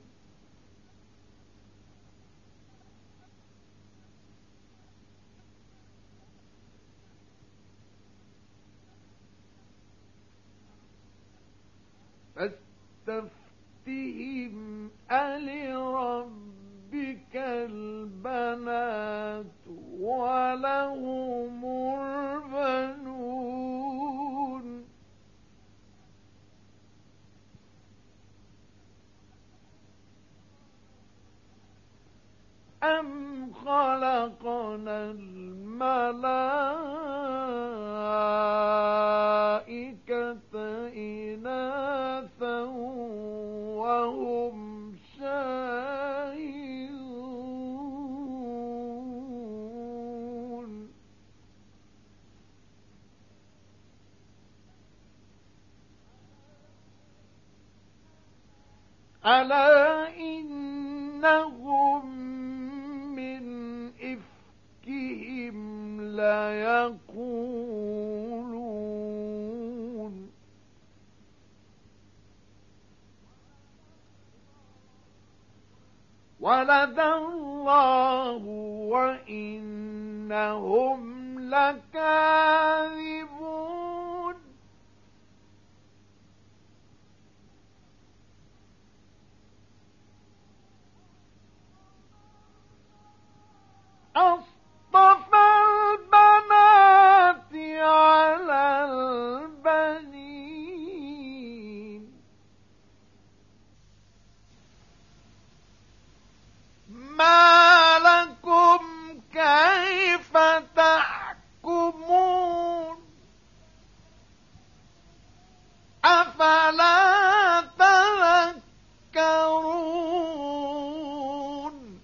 [SPEAKER 1] فاستفتهم ألربك البنات ولهم البنون أم خلقنا الملائكة إناثا وهم شاهدون ألا إنهم من إفكهم ليقولون ولد الله وإنهم لكاذبون أصطفى البنات على البنين ما لكم كيف تحكمون أفلا تذكرون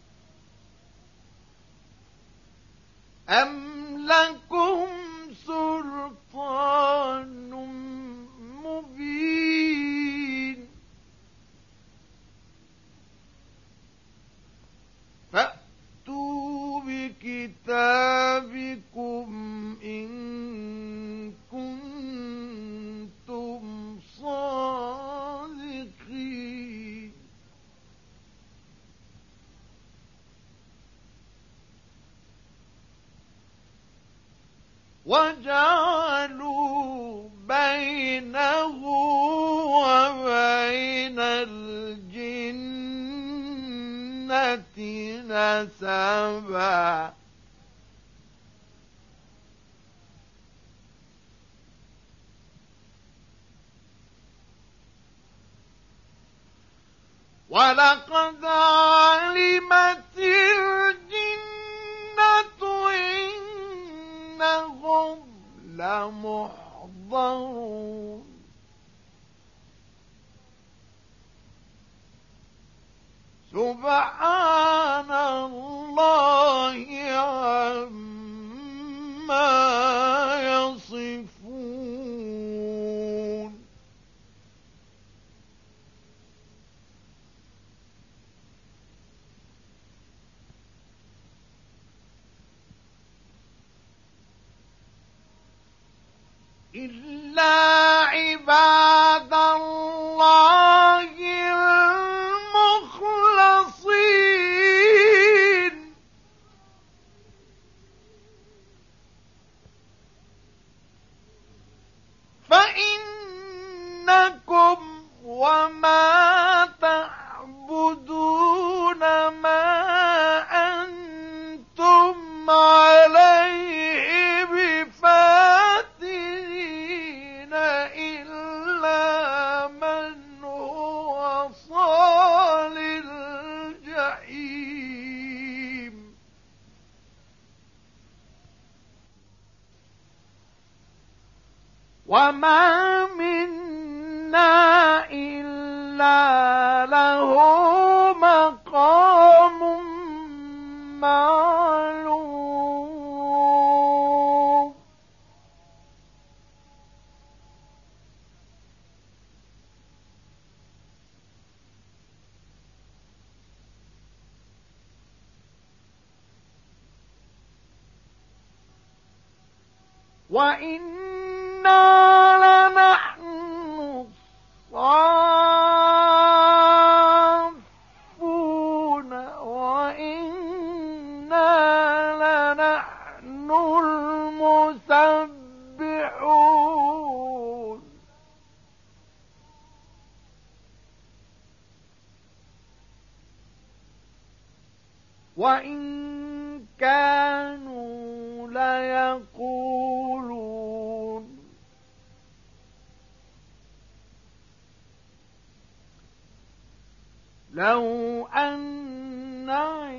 [SPEAKER 1] أم لكم سلطان مبين فأتوا بكتابكم إن كنتم صادقين وجعلوا بينه وبين الجنة نسبا ولقد علمت الجنة إن لمحضرون سبحان الله عما يصفون إلا عباد الله المخلصين فإنكم وما تعبدون ما أنتم عليه بفاتنين إلا من هو صال الجحيم وما منا إلا له مقام معلوم وإنا لنحن الصافون وإنا لنحن المسبحون وإن كانوا ليقولون لو أن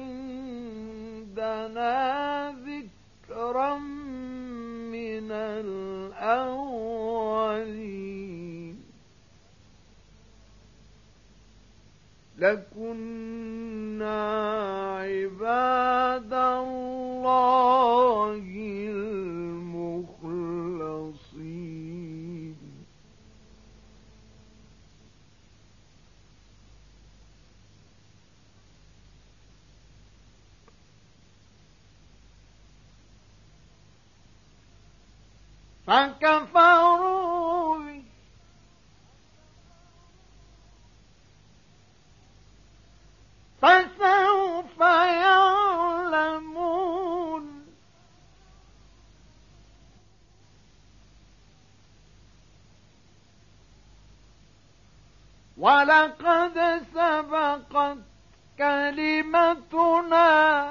[SPEAKER 1] عندنا ذكرا من الأولين لكنا عباد الله المخلصين فكفروا به فسوف يعلمون ولقد سبقت كلمتنا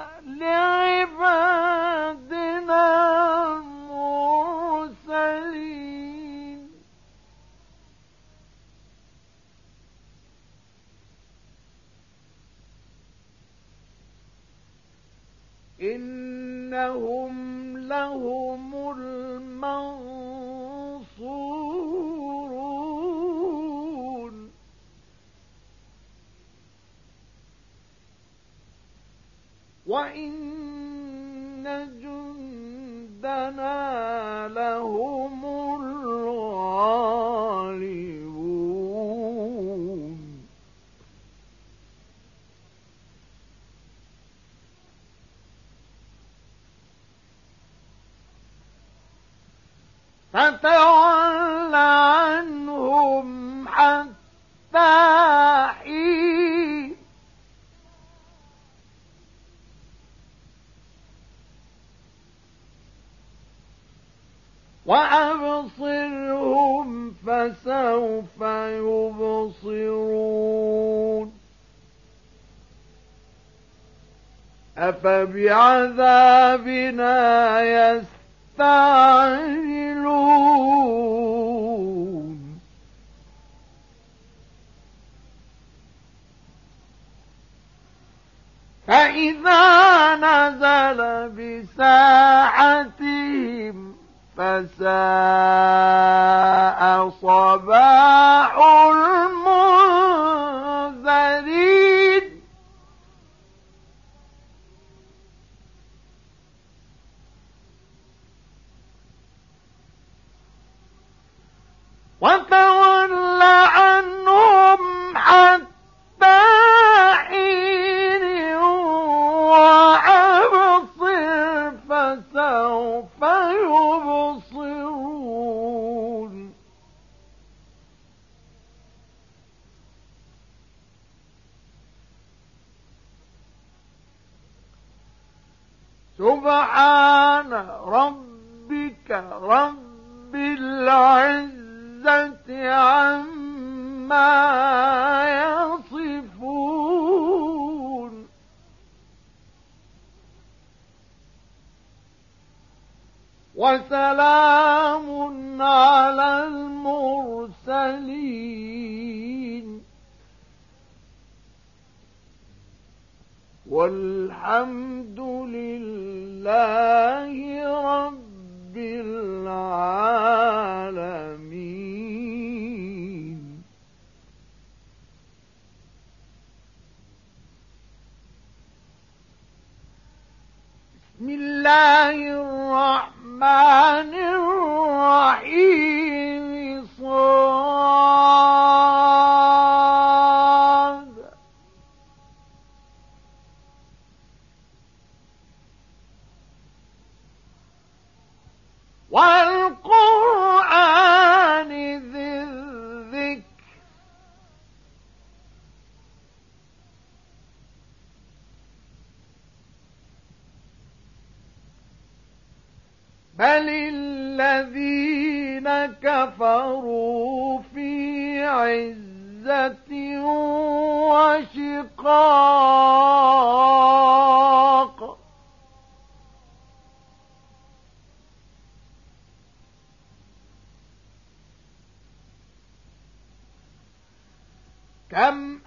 [SPEAKER 1] لعبادنا المرسلين إنهم لهم المنصورون وإن جندنا لهم الغالبون فتول عنهم حتى حين وأبصرهم فسوف يبصرون أفبعذابنا يستعجلون فإذا نزل بساحتهم فساء صباح المنذرين وتول عنهم حتى حين وأبصر فسوف يبصرون سبحان ربك رب العزة عما يصفون وسلام على المرسلين والحمد لله رب العالمين. بسم الله الرحمن الرحيم. صاد والقرآن ذي الذكر بل الذين كفروا في عزة وشقاق كم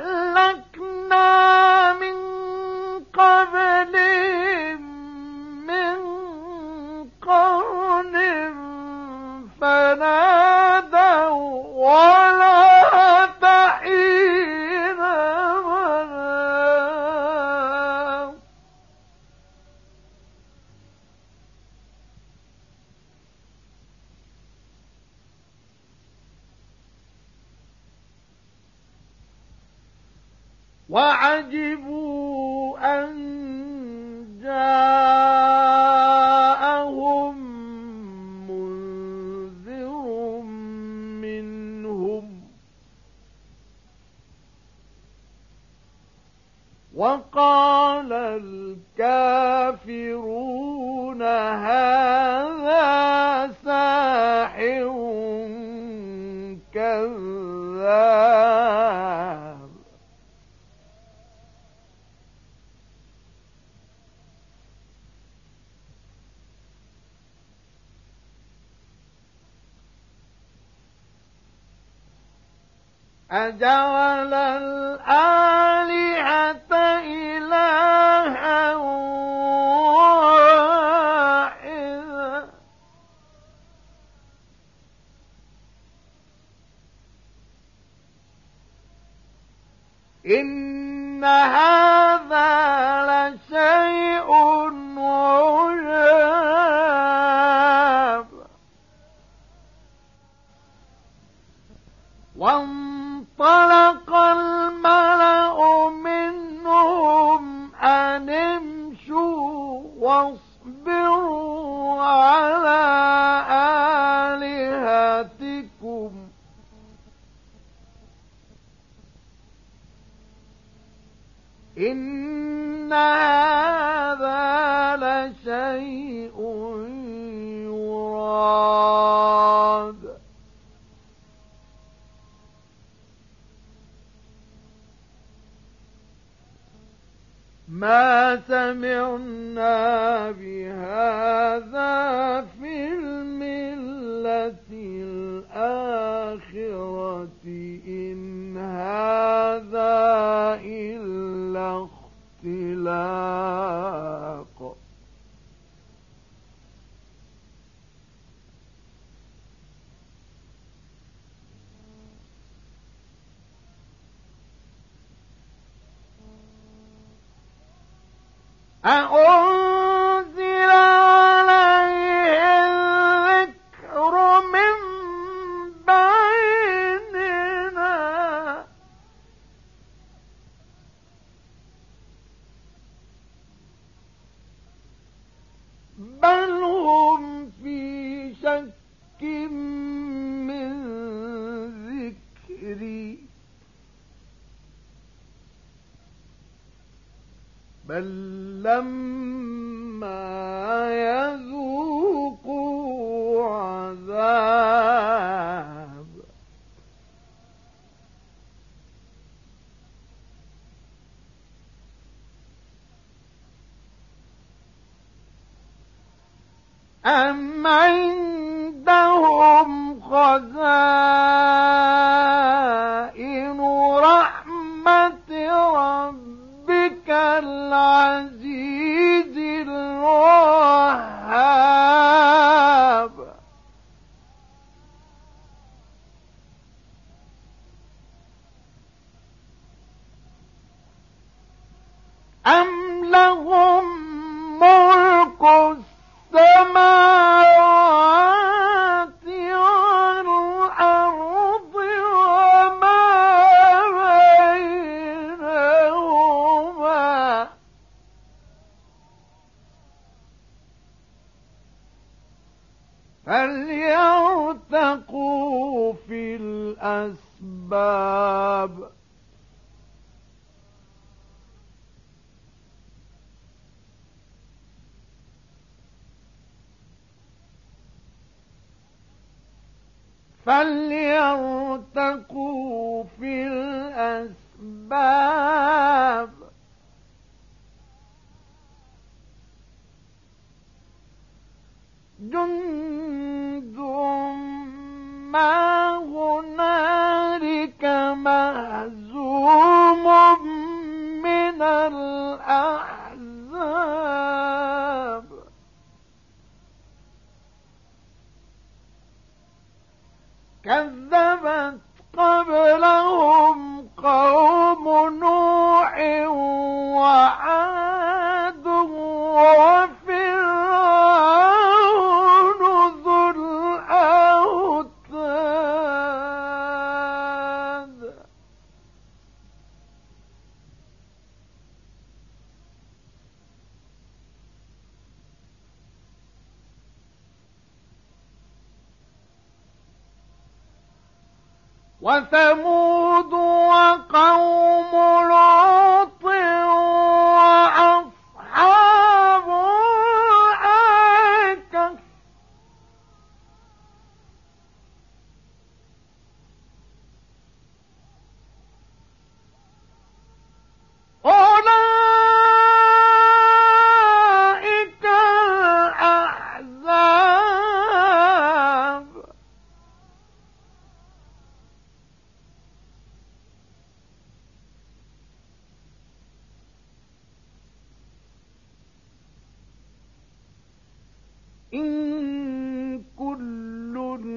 [SPEAKER 1] أهلكنا من قبلهم من قرن فنادوا ولا تحين مناص وعجبوا أن جاءهم منذر منهم وقال الكافرون هذا ساحر كذاب أجعل الآلهة إلها واحدا إن هذا لشيء عجاب وانطلق الملأ منهم أن امشوا واصبروا على آلهتكم إن هذا لشيء يراد ما سمعنا بهذا في الملة الآخرة إن هذا إلا اختلاق أأنزل عليه الذكر من بيننا بل هم في شك من ذكري بل لما يذوقوا عذاب أم عندهم خزائن رحمة ربك العزيز الوهاب أم لهم ملك السماوات والأرض وما بينهما فليرتقوا في الأسباب فليرتقوا في الأسباب جند ما هنالك مهزوم من الأحزاب كذبت قبلهم قوم نوح وعاد وفرعون ذو الأوتاد وثمود وقوم لوط وأصحاب الأيكة أولئك الأحزاب إن كل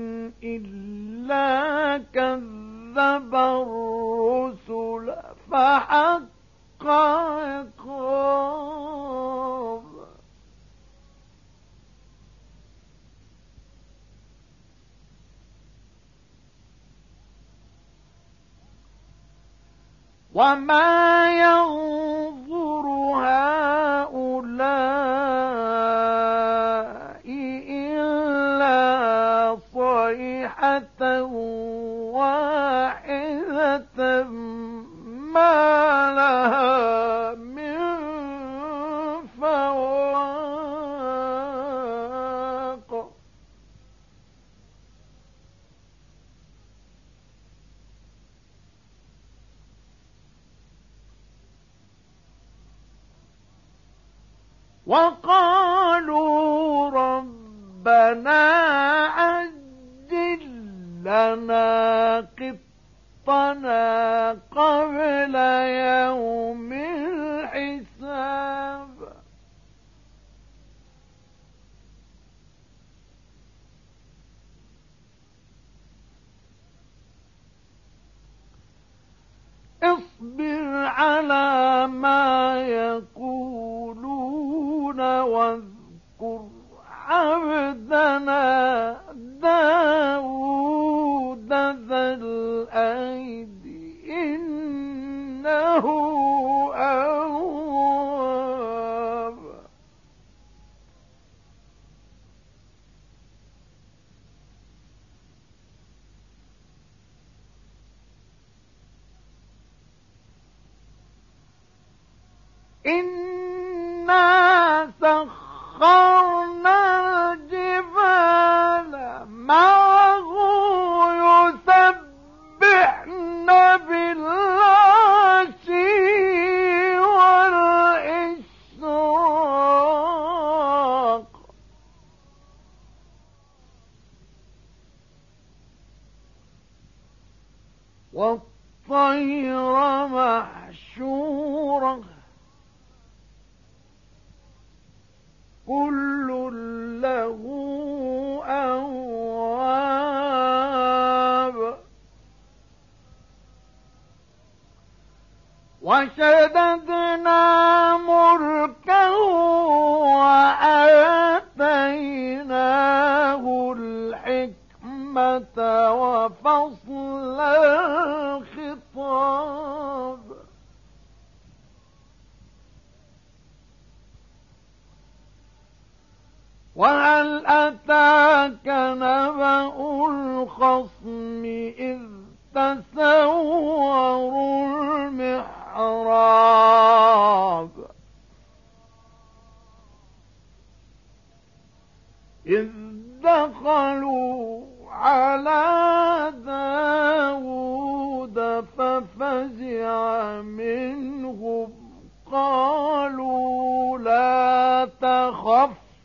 [SPEAKER 1] إلا كذب الرسل فحق عقاب وما ينظر هؤلاء إلا صيحة واحدة ما لها من فواق وقالوا ربنا عجل لنا قطنا قبل يوم الحساب اصبر على ما يقولون إنا سخرنا الجبال معه يسبحن بالعشي والإشراق والطير محشورة كل له أواب وشددنا ملكه وآتيناه الحكمة وفصل الخطاب وهل أتاك نبأ الخصم إذ تسوروا المحراب إذ دخلوا على داود ففزع منهم قالوا لا تخف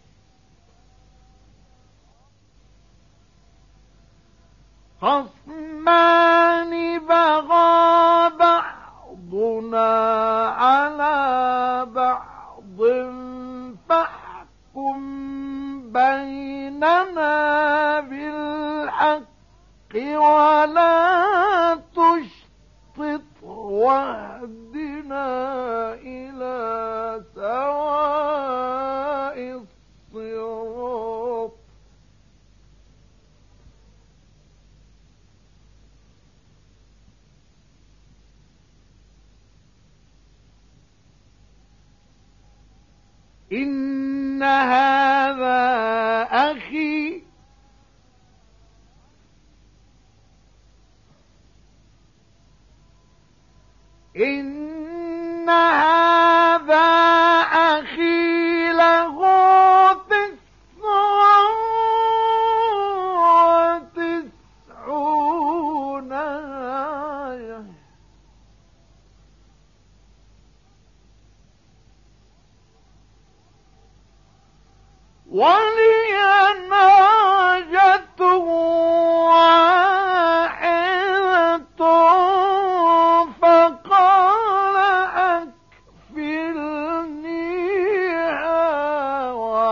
[SPEAKER 1] خصمان بغى بعضنا على بعض فاحكم بيننا بالحق ولا تشطط واهدنا إلى سواء الصراط إن هذا أخي إن هذا أخي له 99 آية ولي ناجة واحدة فقال أكفلنيها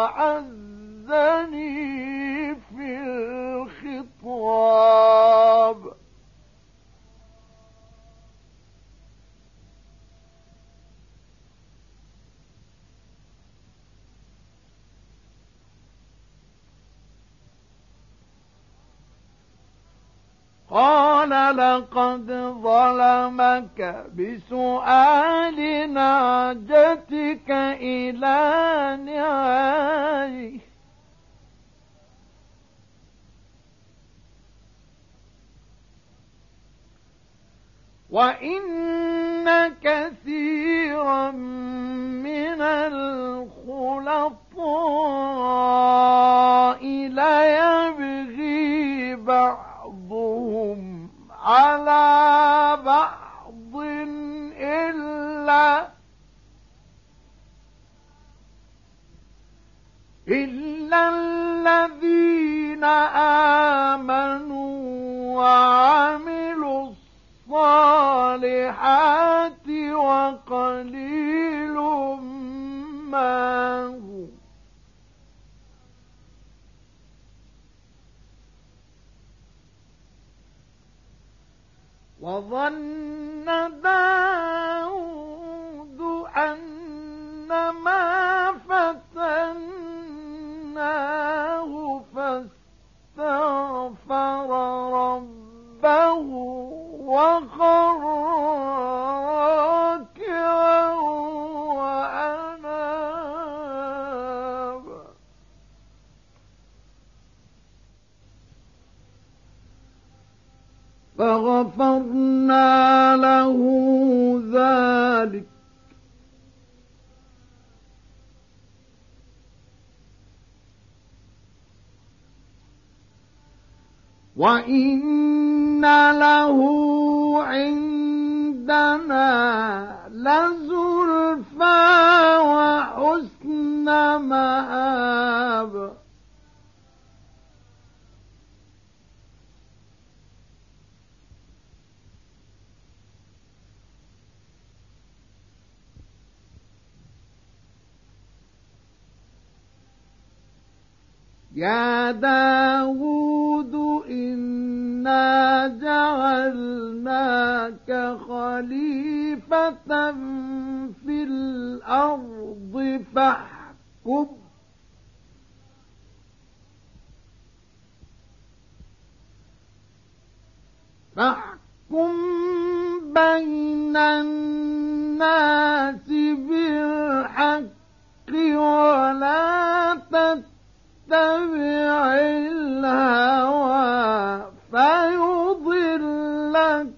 [SPEAKER 1] وعزني في الخطاب قال لقد ظلمك بسؤال نعجتك إلى نعاجه وإن كثيرا من الخلطاء ليبغي بعضهم على بعض إلا الذين آمنوا وعملوا الصالحات وقليل ما هم وظن داود أنما فتناه فاستغفر ربه وخر راكعا وأناب فغفرنا له ذلك وإن له عندنا لزلفى وحسن مآب يا داود إنا جعلناك خليفة في الأرض فاحكم بين الناس بالحق ولا تتبع الهوى فيضلك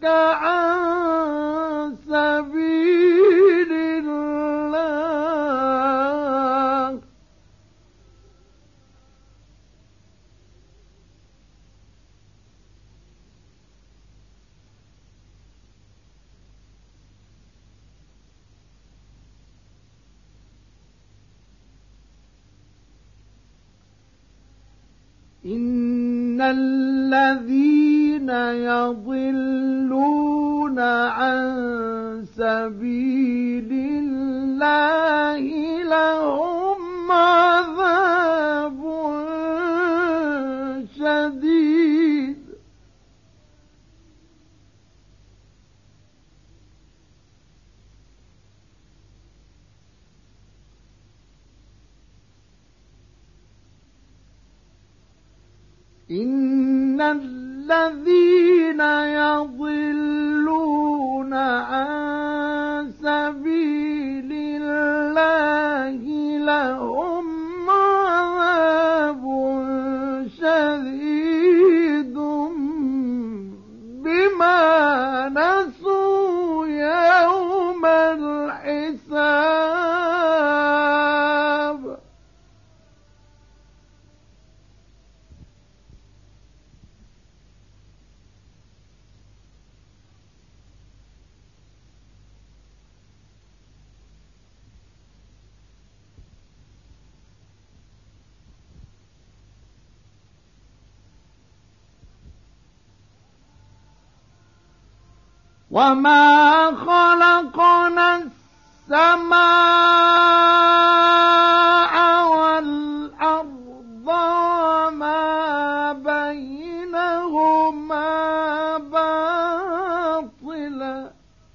[SPEAKER 1] عن سبيل الله إن الذين يضلون عن سبيل الله لهم عذاب شديد إن الذين يضلون عن سبيل الله لهم عذاب شديد بما نسوا يوم الحساب وما خلقنا السماء والأرض وما بينهما باطلا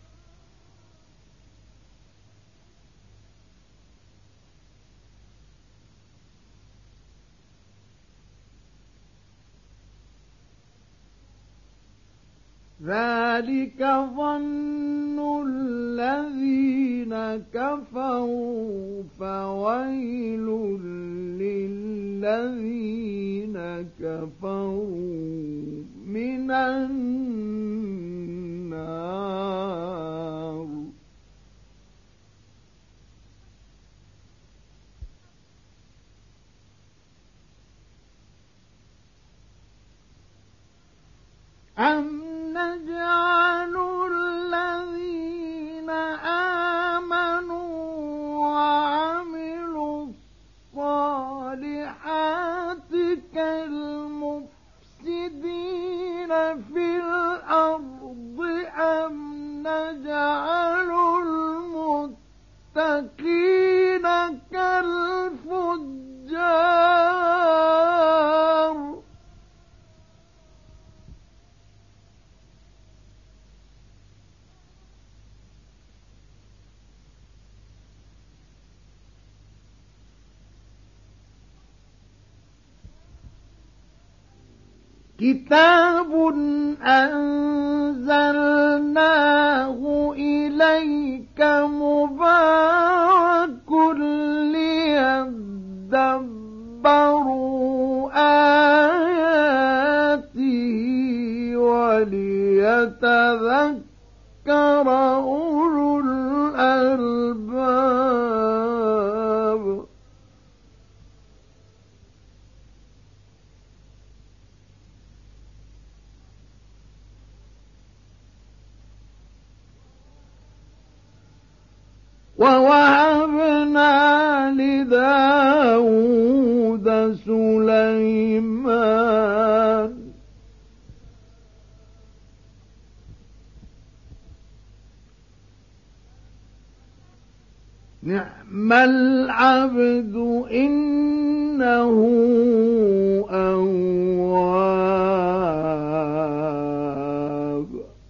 [SPEAKER 1] ذلك ظن الذين كفروا فويل للذين كفروا من النار أم نجعل الذين آمنوا وعملوا الصالحات كالمفسدين في الأرض أم نجعل المتقين كالفجار كتاب أنزلناه إليك مبارك ليدبروا آياته وليتذكر أولو الألباب ووهبنا لداود سليمان نعم العبد إنه أواب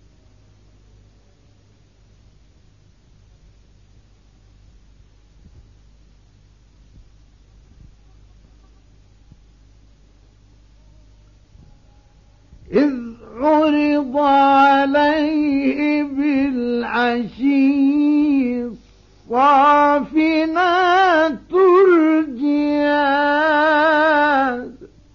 [SPEAKER 1] إذ عرض عليه بالعشي الصافنات الجياد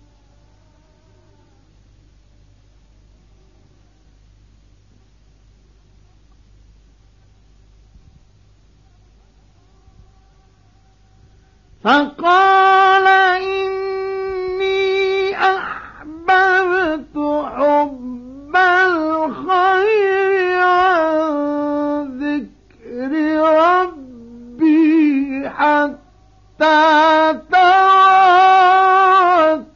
[SPEAKER 1] فقال إني أحببت حب الخير عن ذكر ربي حتى توارت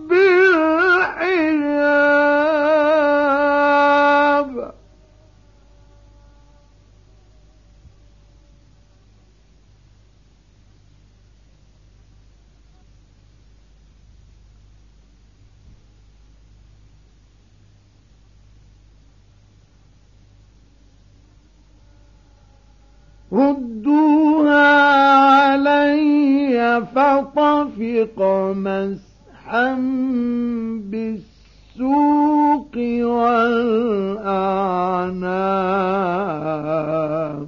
[SPEAKER 1] بالحجاب ردوها علي فطفق مسحا بالسوق والأعناق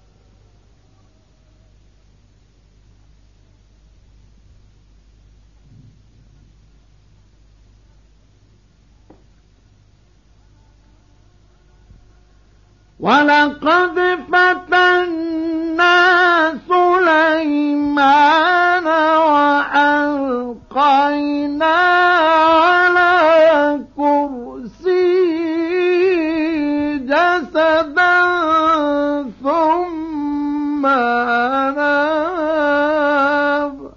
[SPEAKER 1] ولقد فتنا سليمان وألقينا على كرسيه جسدا ثم أناب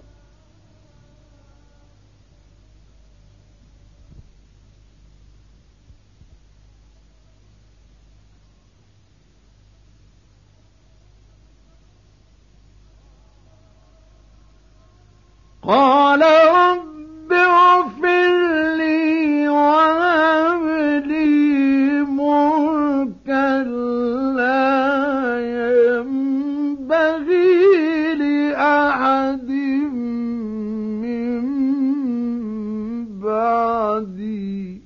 [SPEAKER 1] قال رب اغفر لي وهب لي ملكا لا ينبغي لأحد من بعدي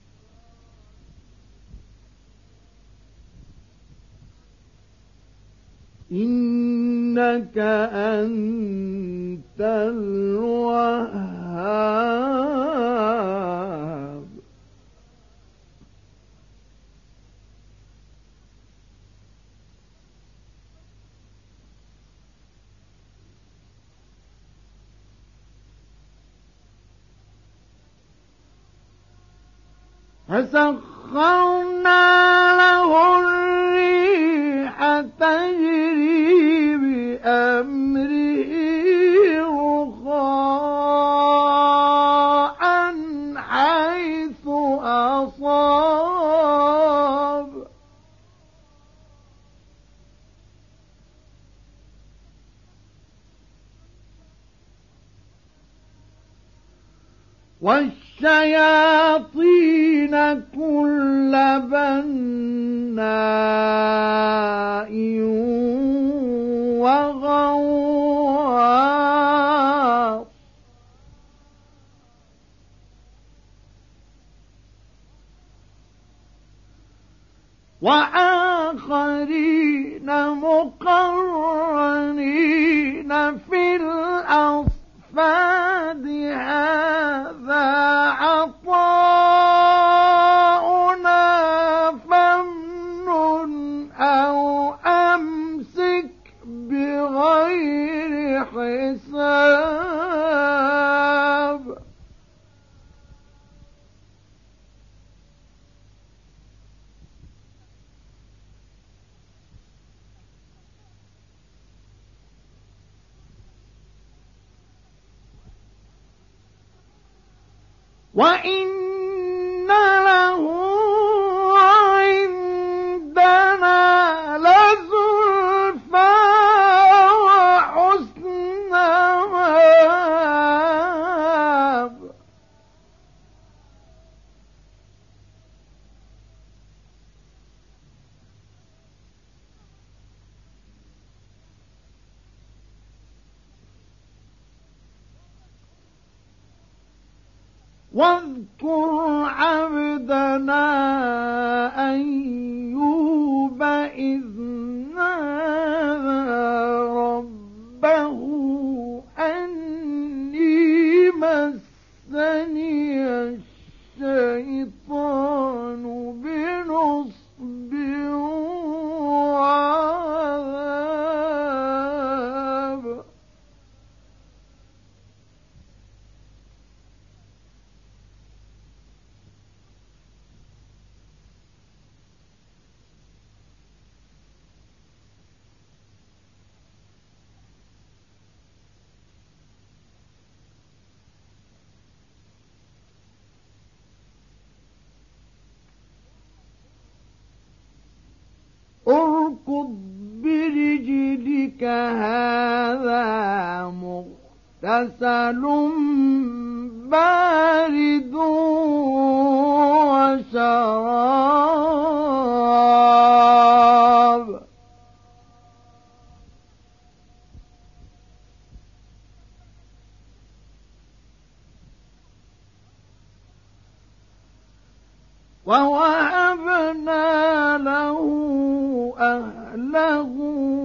[SPEAKER 1] إنك أنت الوهاب فسخرنا له الريح تجري بأمره رخاء حيث أصاب والشياطين كل بناء وغواص وآخرين مقرنين في الأصفاد هذا عطاؤنا فامنن أو أمسك بغير حساب وإن له عندنا لزلفى وحسن مآب. واذكر عبدنا أيوب إذ نادى ربه أني مسني الشيطان بنصب وعذاب. اركض برجلك هذا مغتسل بارد وشراب. ووهبنا له أهله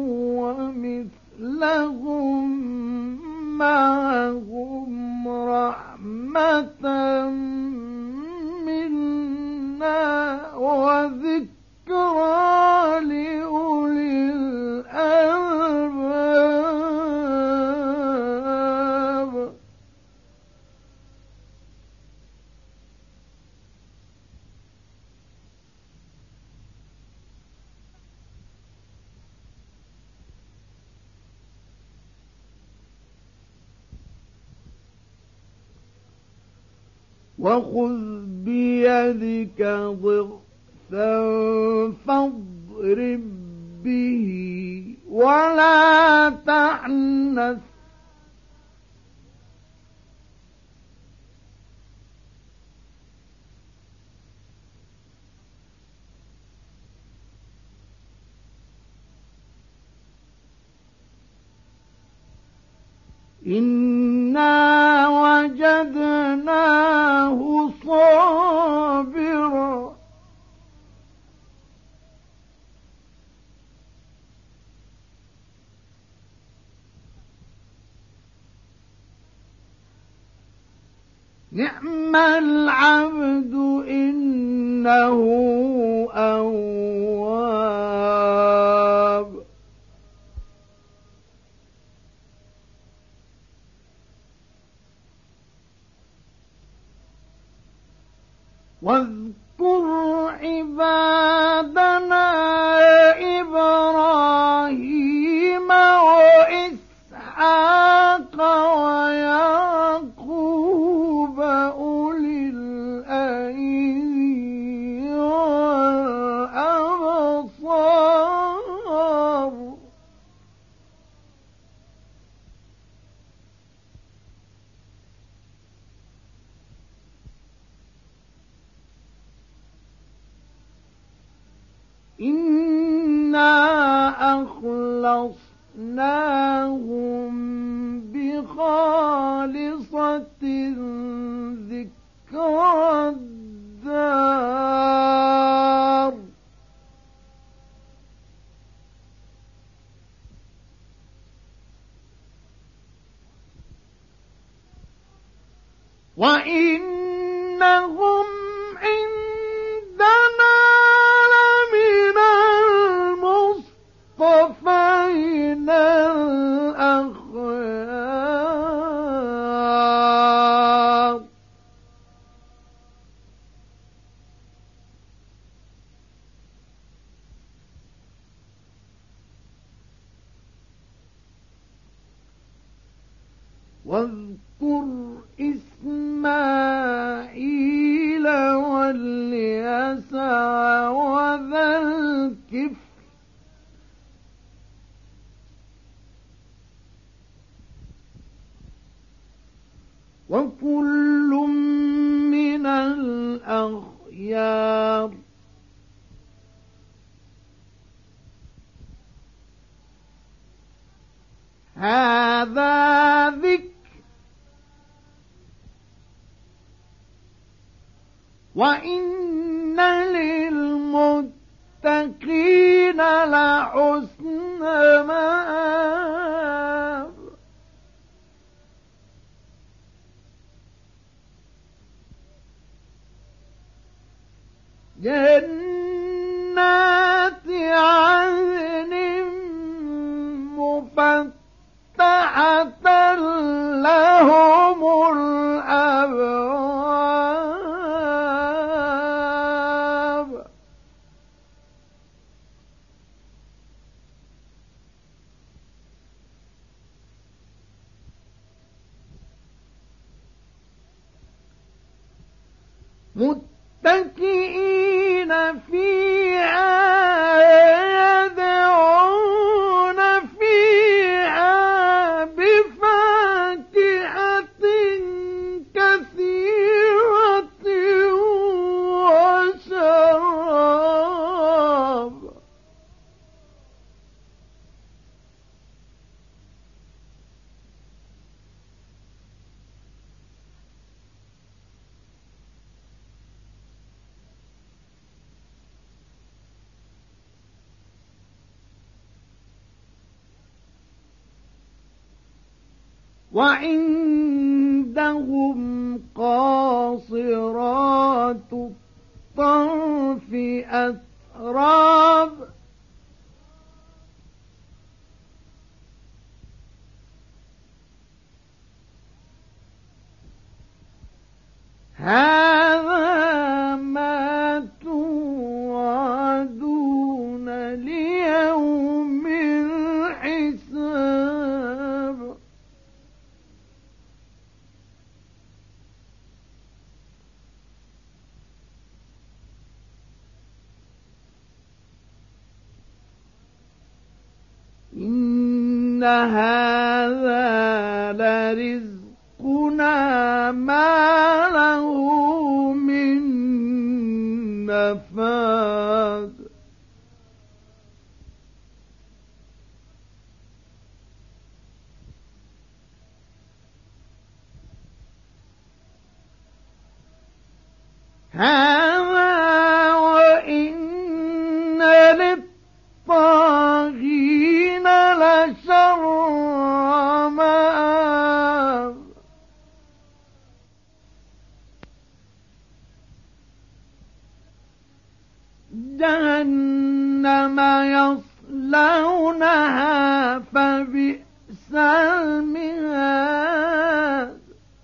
[SPEAKER 1] ومثلهم معهم رحمة منا وذكرى لأولي الألباب. وخذ بيدك ضغثا فاضرب به ولا تحنث إنا وجدناه صابرا نعم العبد إنه أواب. واذكر عبادنا إبراهيم وإسحاق ويعقوب أولي الأيدي والأبصار. إنا أخلصناهم بخالصة ذكرى الدار. وإنهم عندنا لمن المصطفين الأخيار. واذكر إسماعيل وإن للمتقين لحسن مآب جنات عدن مفتحة لهم الأبواب متكئين فيها يدعون فيها بفاكهة كثيرة وشراب وعندهم قاصرات الطرف أتراب هذا ما توعدون ليوم الحساب إن هذا لرزقنا ما له من نفاد هذا وإن للطاغين لشر مآب جهنم يصلونها فبئس المهاد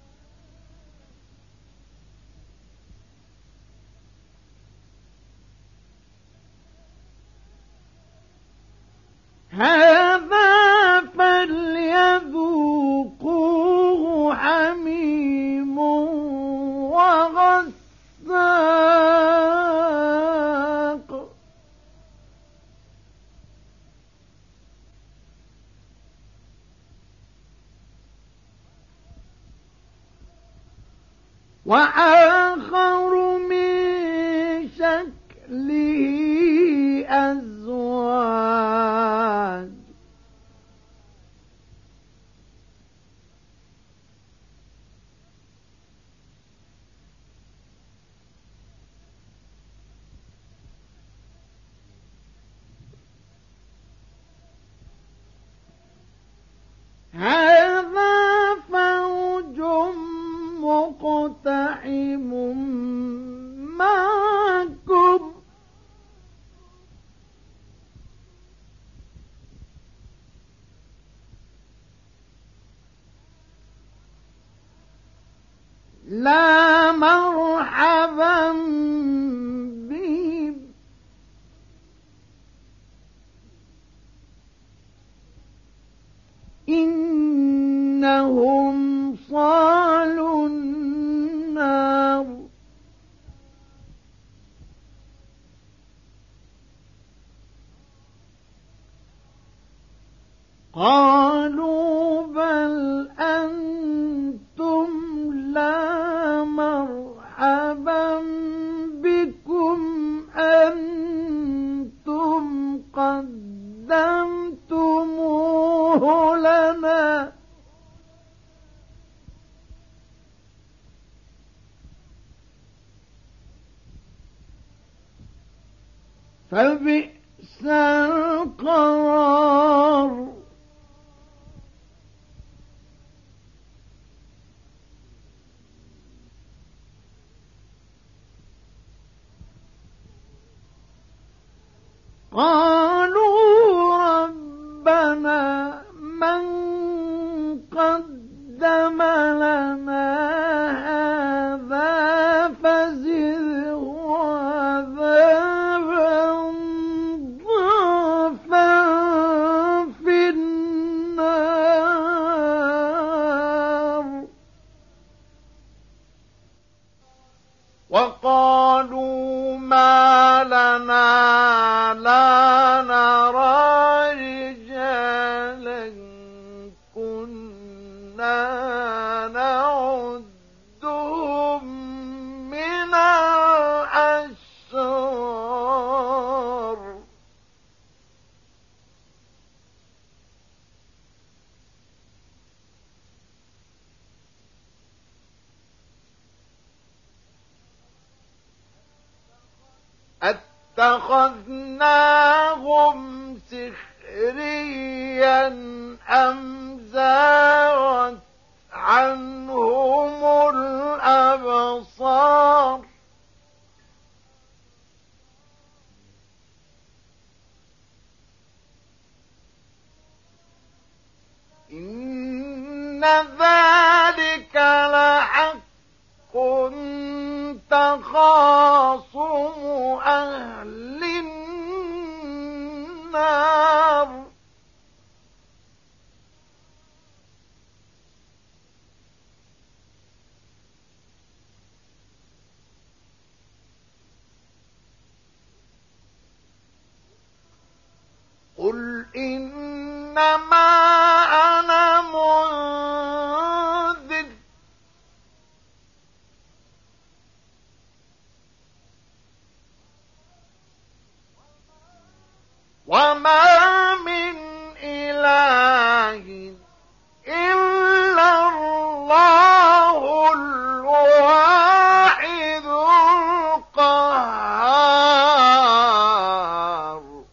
[SPEAKER 1] هذا فليذوقوه حميم وغساق وآخر من شكله أزواج هذا فوج مقتحم معكم لا مرحبا بهم إنهم صالوا النار قالوا بل أنتم لا مرحبا بكم أنتم قدمتموه لنا فبئس القرار. قالوا ربنا من قدم لنا هذا فزده عذابا ضعفا في النار. وقالوا ما لنا لا نرى رجالا كنا نعدهم من الأشرار. اتخذناهم سخريا أم زاغت عنهم الأبصار. إن ذلك لحق تخاصم أهل النار. قل إنما أنا منذر وما من إله إلا الله الواحد القهار.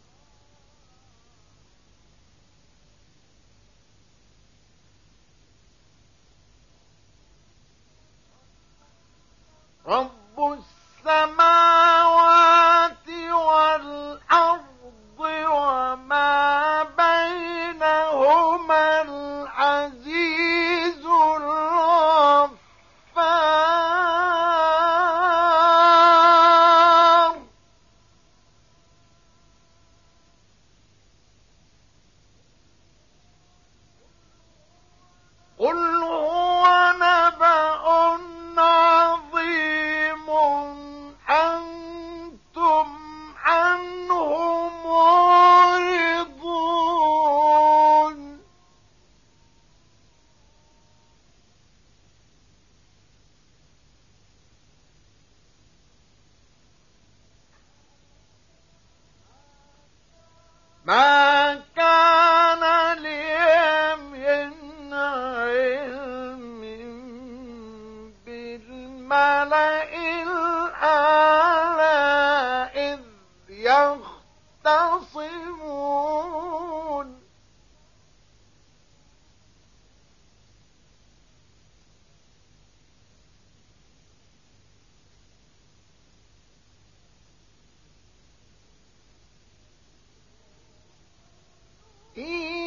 [SPEAKER 1] رب السماوات والأرض وما بينهما العزيز الغفار. قل هو نبأ عظيم أنتم عنه معرضون. ما كان لي من علم بالملئ الأعلى إذ يختصمون. إن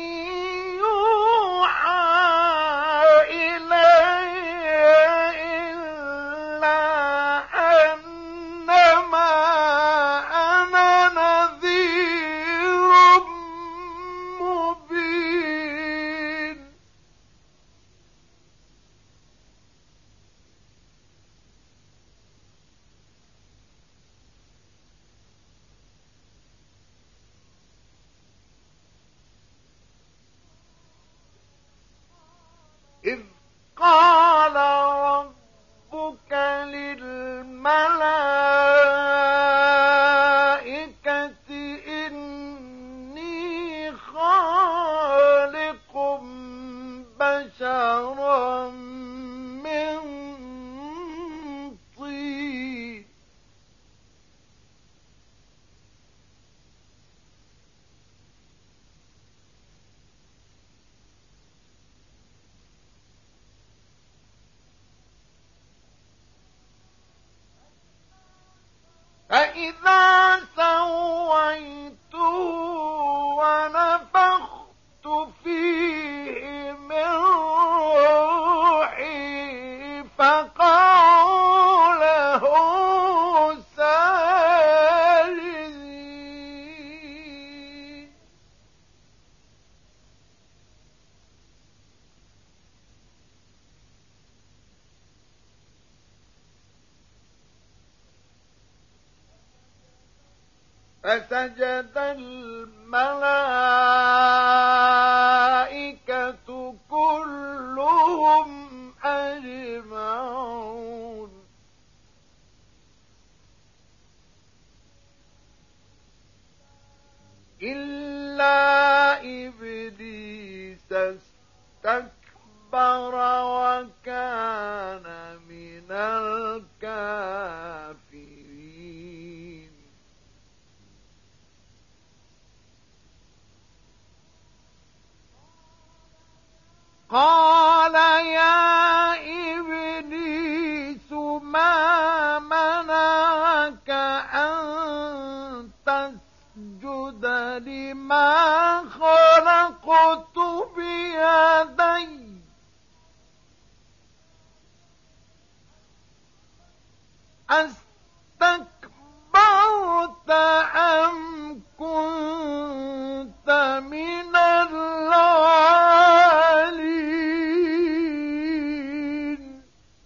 [SPEAKER 1] يوحى إلي إلا أنما أنا نذير مبين. إذ قال ربك للملائكة إني خالق بشرا من طين. فسجد الملائكة كلهم أجمعون إلا إبليس استكبر وكان من الكافرين قال يا إبليس ما منعك أن تسجد لما خلقت بيدي أستكبرت أم كنت من العالين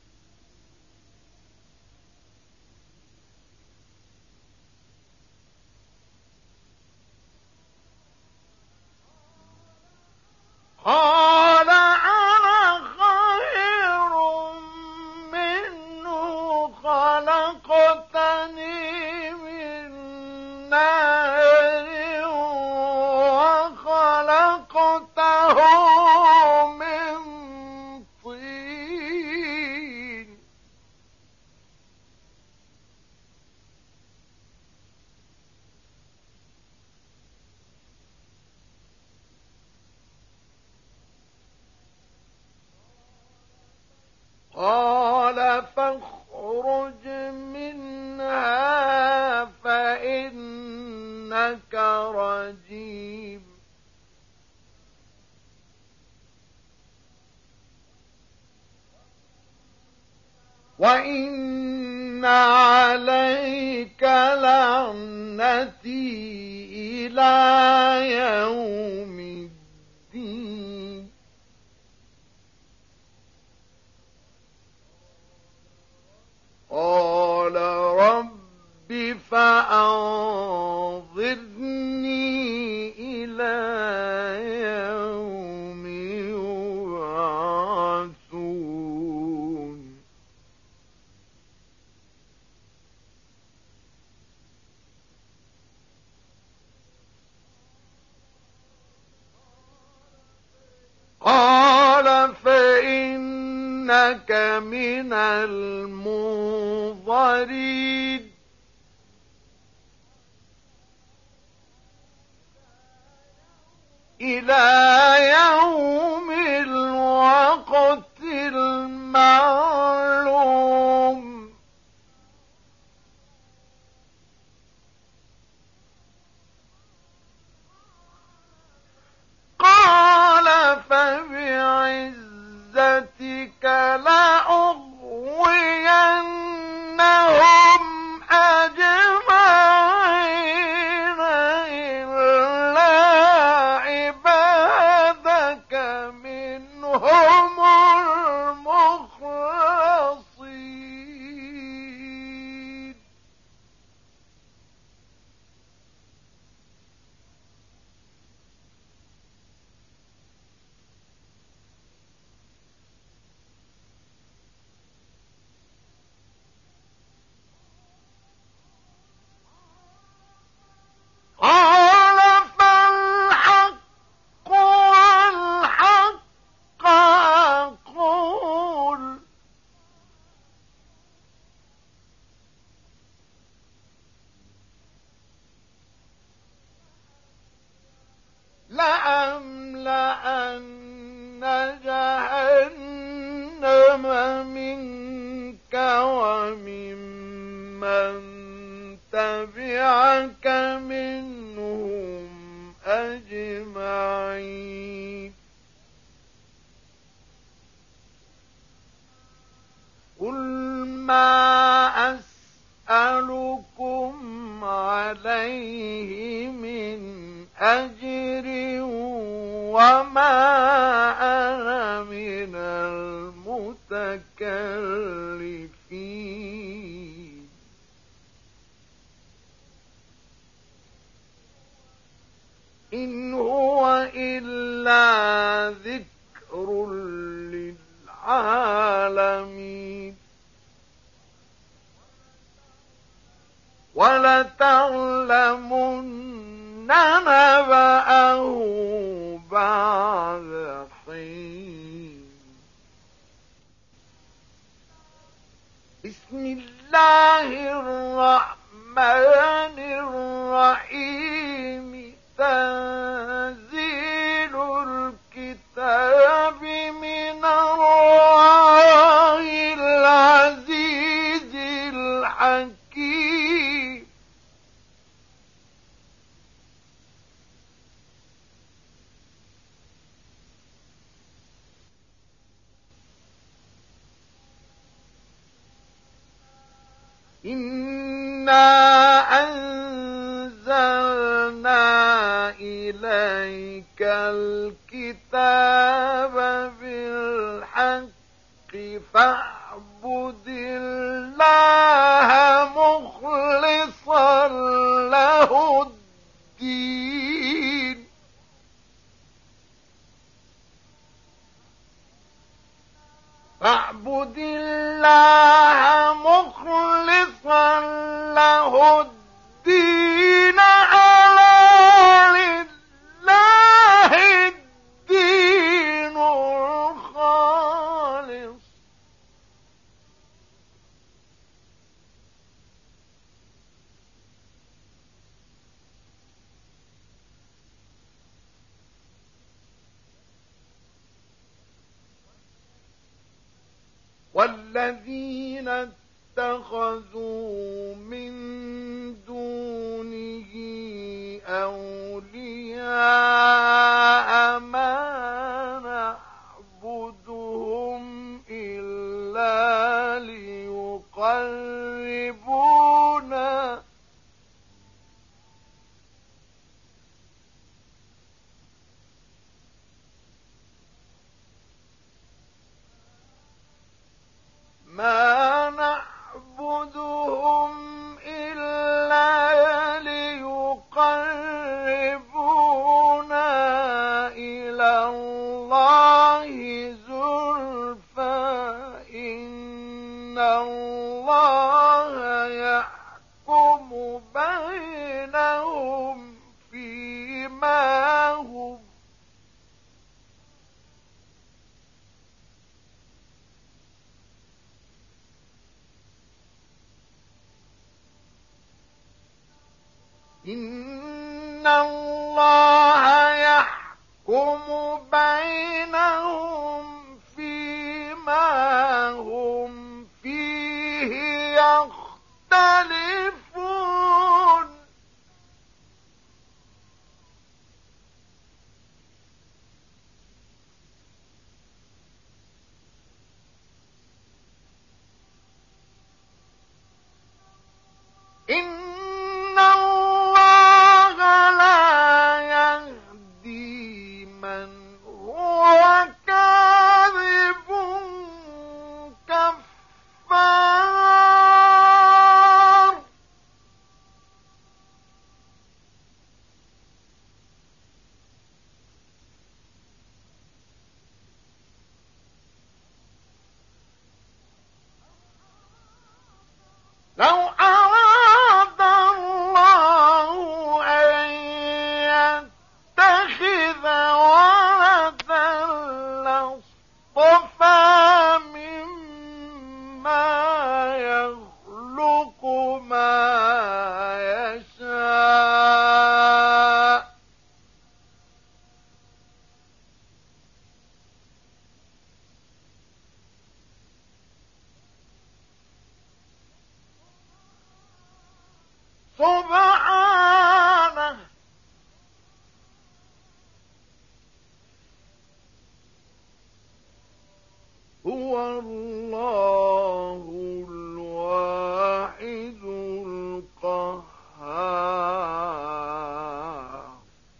[SPEAKER 1] قال أنا خير منه خلقتني من نار وخلقته من طين قال فاخرج منها فإنك رجيم وإن عليك لعنتي إلى يوم الدين قال رب فأنظرني إلى يوم يبعثون قال فإنك من المنظرين إلى يوم الوقت المعلوم قال فبعزتك لأغوينهم أجمعين إلا عبادك وَلَتَعْلَمُنَّ نَبَأَهُ بَعْدَ حِينٍ. بسم الله الرحمن الرحيم. تنزيل الكتاب من الله العزيز الحكيم. إِنَّا أَنزَلْنَا إِلَيْكَ الْكِتَابَ بِالْحَقِّ فَاعْبُدِ اللَّهَ مُخْلِصًا لَّهُ الدِّينَ. فاعبد الله مخلصا له الدين ألا لله الدين الخالص. والذين اتخذوا من دونه أولياء ما نعبدهم إلا ليقربونا إلى الله زلفى إن الله يحكم بينهم فيما هم إن الله يحكم بينهم فيما هم فيه يختلفون إن الله لا يهدي من هو كاذب كفار لو أراد الله أن يتخذ ولدا لاصطفى مما يخلق ما يشاء سبحانه هو الله الواحد القهار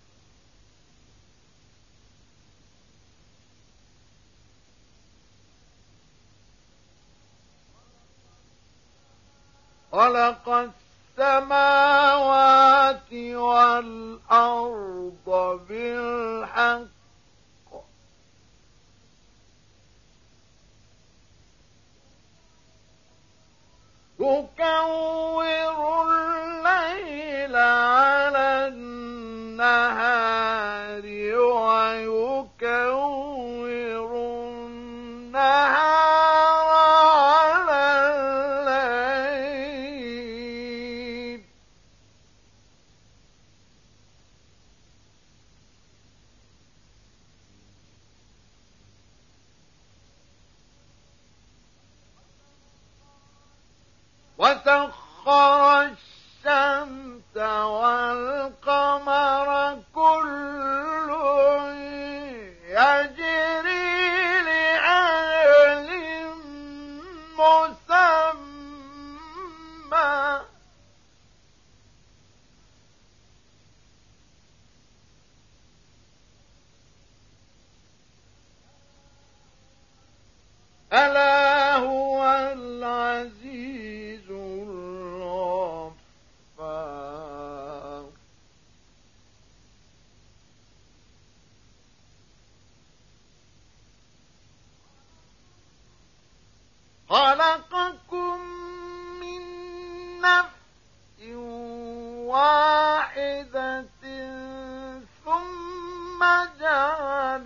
[SPEAKER 1] خلق السماوات والأرض بالحق يكور وسخر الشمس والقمر كل يجري لأجل مسمى ألا هو العزيز الغفار خلقكم من نفس واحدة ثم جعل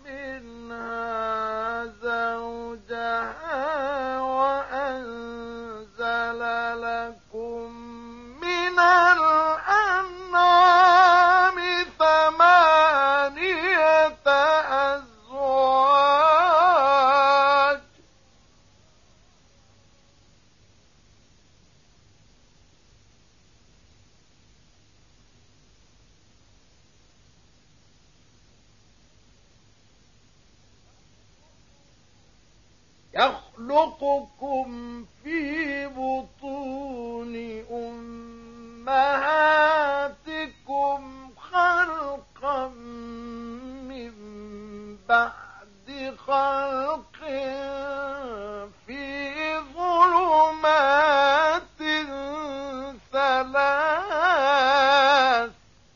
[SPEAKER 1] منها زوجها وأنزل لكم من الأنعام ثمانية أزواج يخلقكم في بطون أمهاتكم خلقا من بعد خلق في ظلمات ثلاث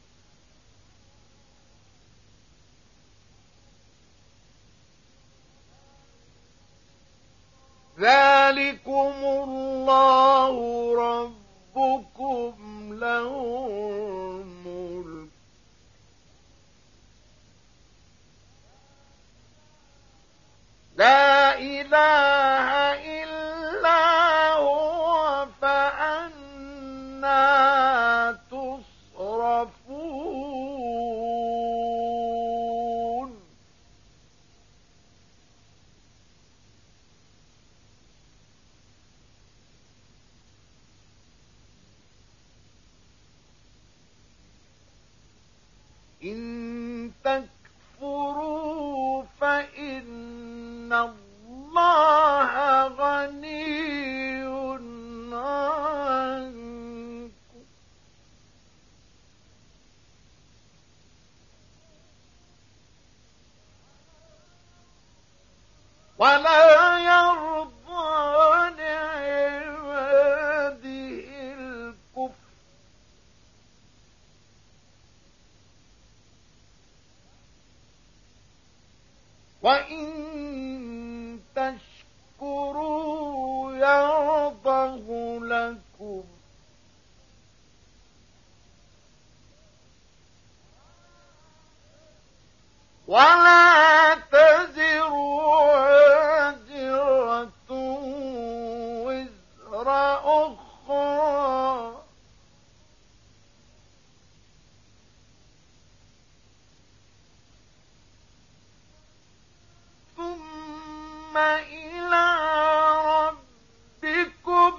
[SPEAKER 1] ذلكم الله ربكم له الملك لا إله إلا هو فأنى تصرفون إن تكفروا فإن الله غني عنكم ولا يرضى لعباده الكفر وإن تشكروا يرضه لكم ولا تزر وازرة وزر أخرى ثم إلى ربكم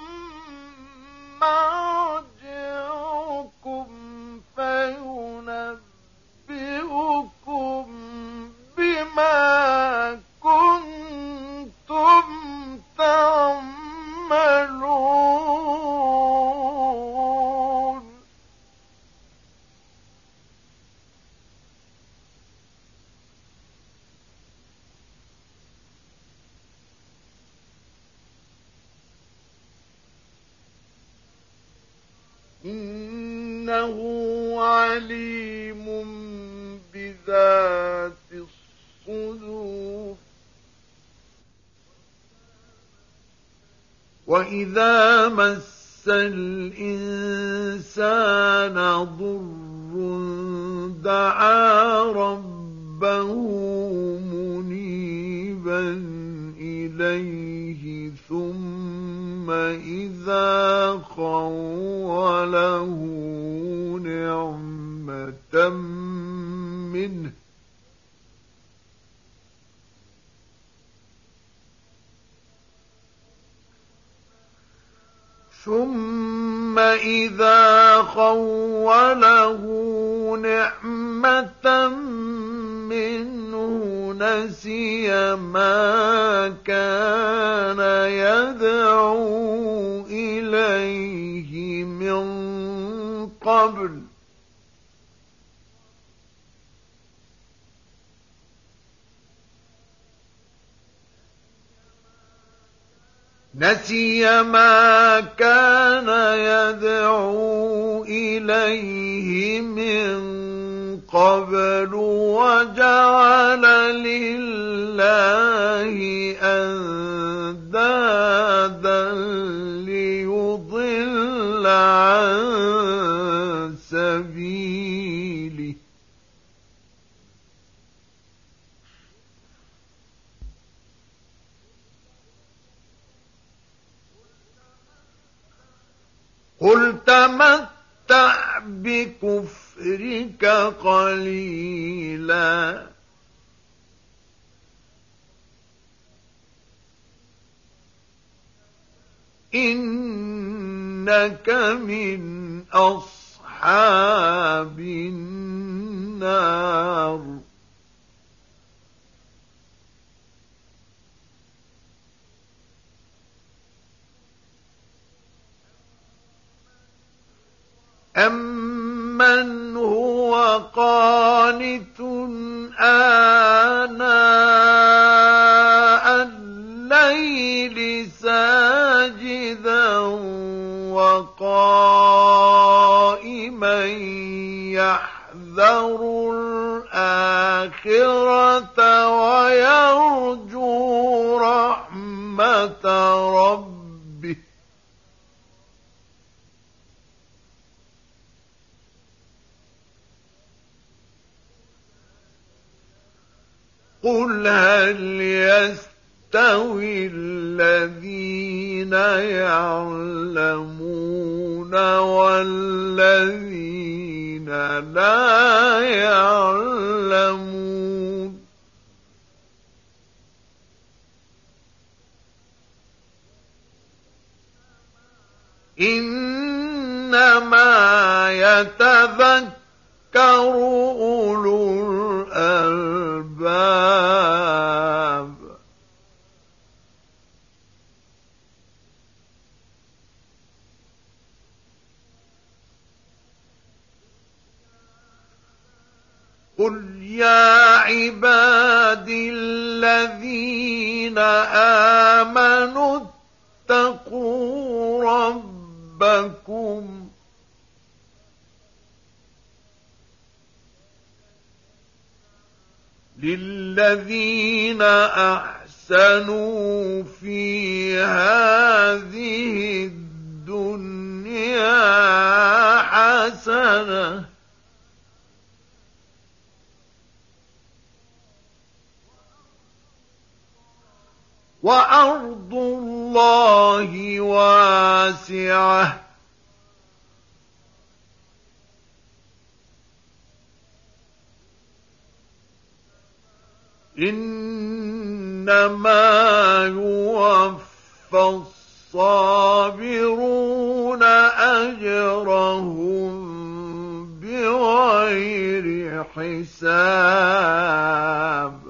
[SPEAKER 1] مرجعكم فينبئكم بما كنتم تعملون إنه عليم بذات الصدور وإذا مس الإنسان ضر دعا ربه منيبا إليه ثم إذا خوله نعمة منه ثم إذا خوله نعمة منه نسي ما كان يدعو إليه من قبل وجعل لله أندادا ليضل عن سبيله قل تمتع بكفرك قليلا إنك من أصحاب النار أَمَّنْ هُوَ قَانِتٌ آنَاءَ اللَّيْلِ سَاجِدًا وَقَائِمًا يَحْذَرُ الْآخِرَةَ وَيَرْجُو رَحْمَةَ رَبِّهِ قُلْ هَلْ يَسْتَوِي الَّذِينَ يَعْلَمُونَ وَالَّذِينَ لَا يَعْلَمُونَ إِنَّمَا يَتَذَكَّرُ أُولُو الْأَلْبَابِ قُلْ يَا عِبَادِي الَّذِينَ آمَنُوا اتَّقُوا رَبَّكُمْ لِلَّذِينَ أَحْسَنُوا فِي هَٰذِهِ الدُّنْيَا حَسَنَةٌ وَأَرْضُ اللَّهِ وَاسِعَةٌ إِنَّمَا يُوَفَّى الصَّابِرُونَ أَجْرَهُم بِغَيْرِ حِسَابٍ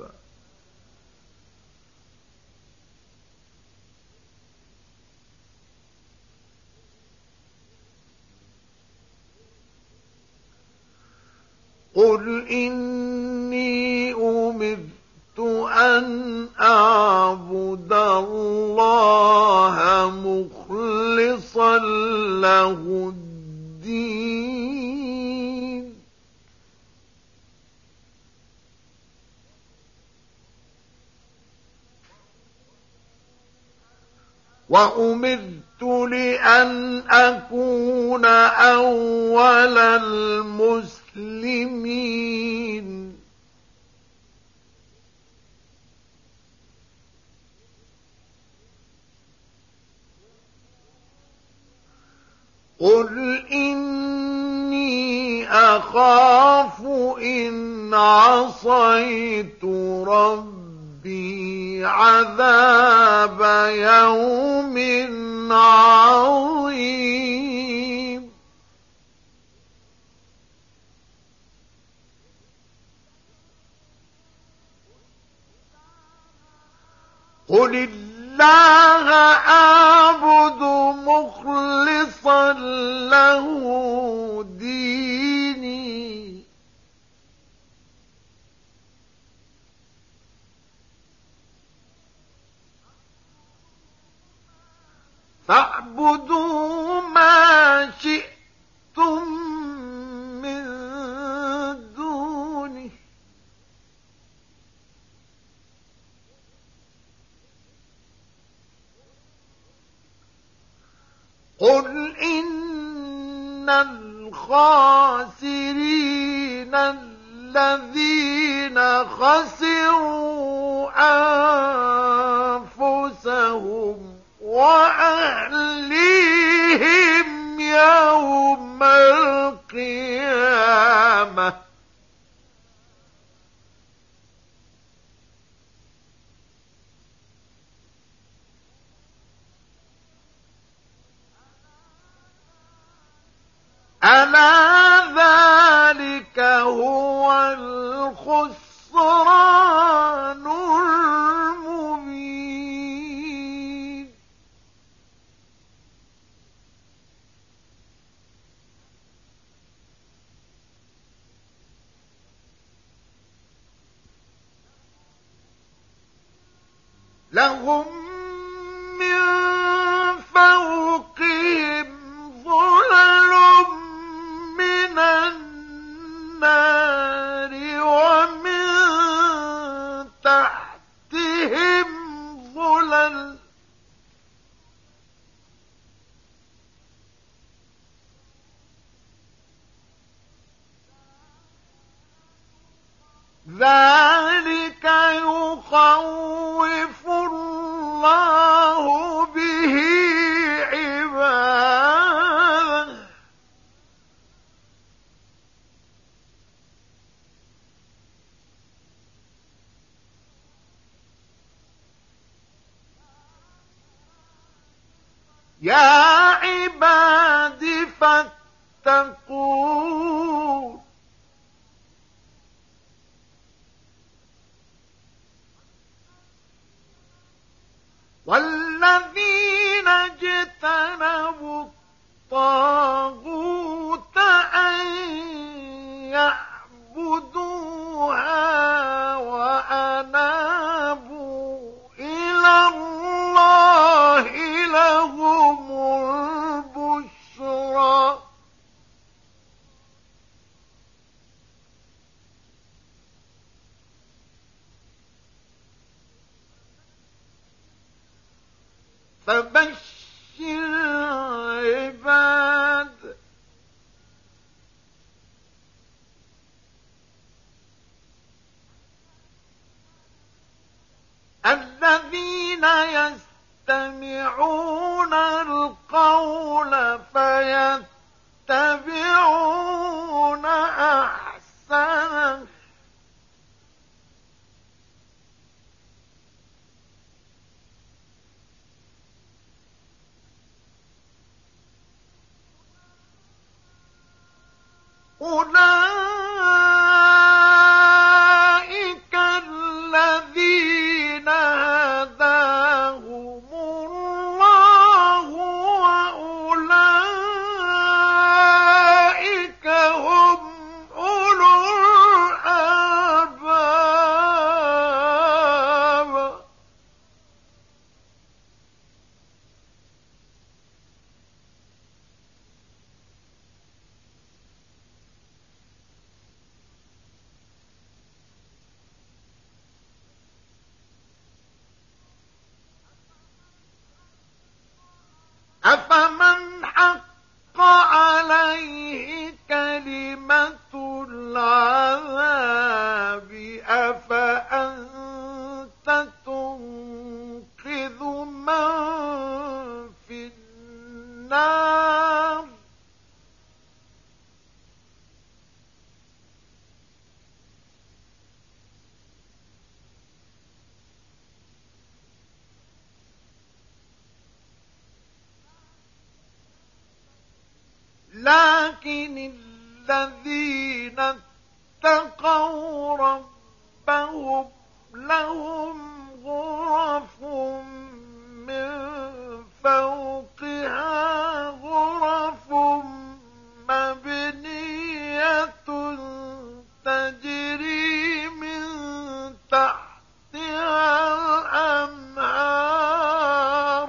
[SPEAKER 1] قُلْ إِنِّي أُمِرْتُ أَنْ أَعْبُدَ اللَّهَ مُخْلِصًا لَّهُ الدِّينَ وَأُمِرْتُ لِأَنْ أَكُونَ أَوَّلَ الْمُسْلِمِينَ قُلْ إِنِّي أَخَافُ إِنْ عَصَيْتُ رَبِّي عَذَابَ يَوْمٍ عَظِيمٍ قل الله أعبد مخلصا له ديني فاعبدوا ما شئتم من دونه قل إن الخاسرين الذين خسروا أنفسهم وأهليهم يوم القيامة ألا ذلك هو الخسران المبين لهم من فوقهم ظلل من النار ومن تحتهم ظلل ذلك يخوف الله به عباده يا عباد فاتقون والذين اجتنبوا الطاغوت أن يعبدوها وأنابوا إلى الله لهم البشرى فبشر عباد الذين يستمعون القول فيتبعون أحسنه أولئك الذين هداهم الله وأولئك هم أولو الألباب أفمن حق عليه كلمة العذاب أفأنت تنقذ من في النار لكن الذين اتقوا ربهم لهم غرف من فوقها غرف مبنية تجري من تحتها الأنهار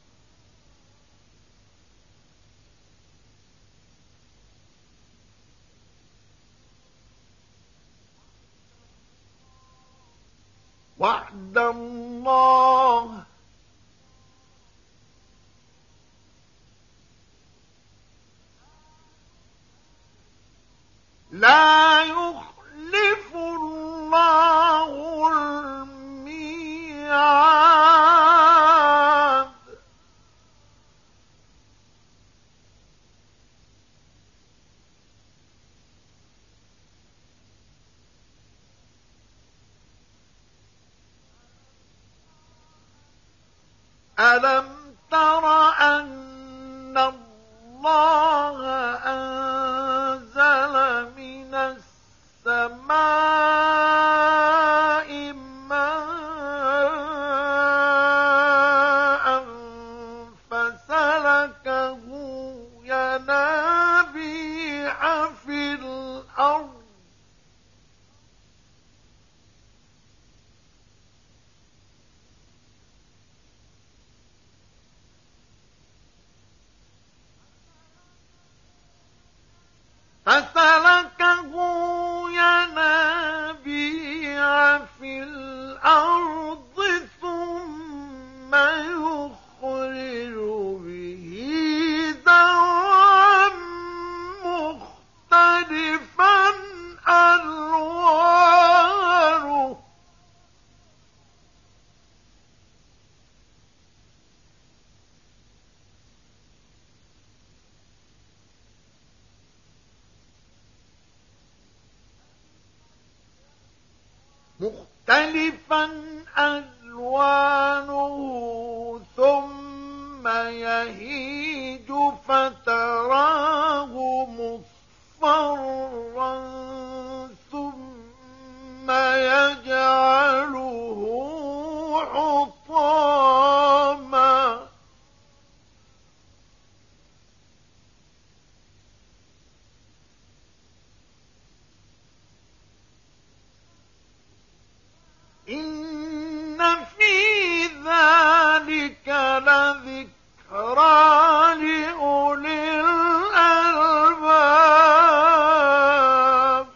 [SPEAKER 1] وعد الله لا يخلف الله الميعاد ألم تر أن الله أنزل من السماء ماء فسلكه ينابيع في الأرض ثم يخرج به زرعا مختلفا ألوانه ثم يهيج فتراه مصفرا ثم يجعله حطاما إن في ذلك لذكرى لأولي الألباب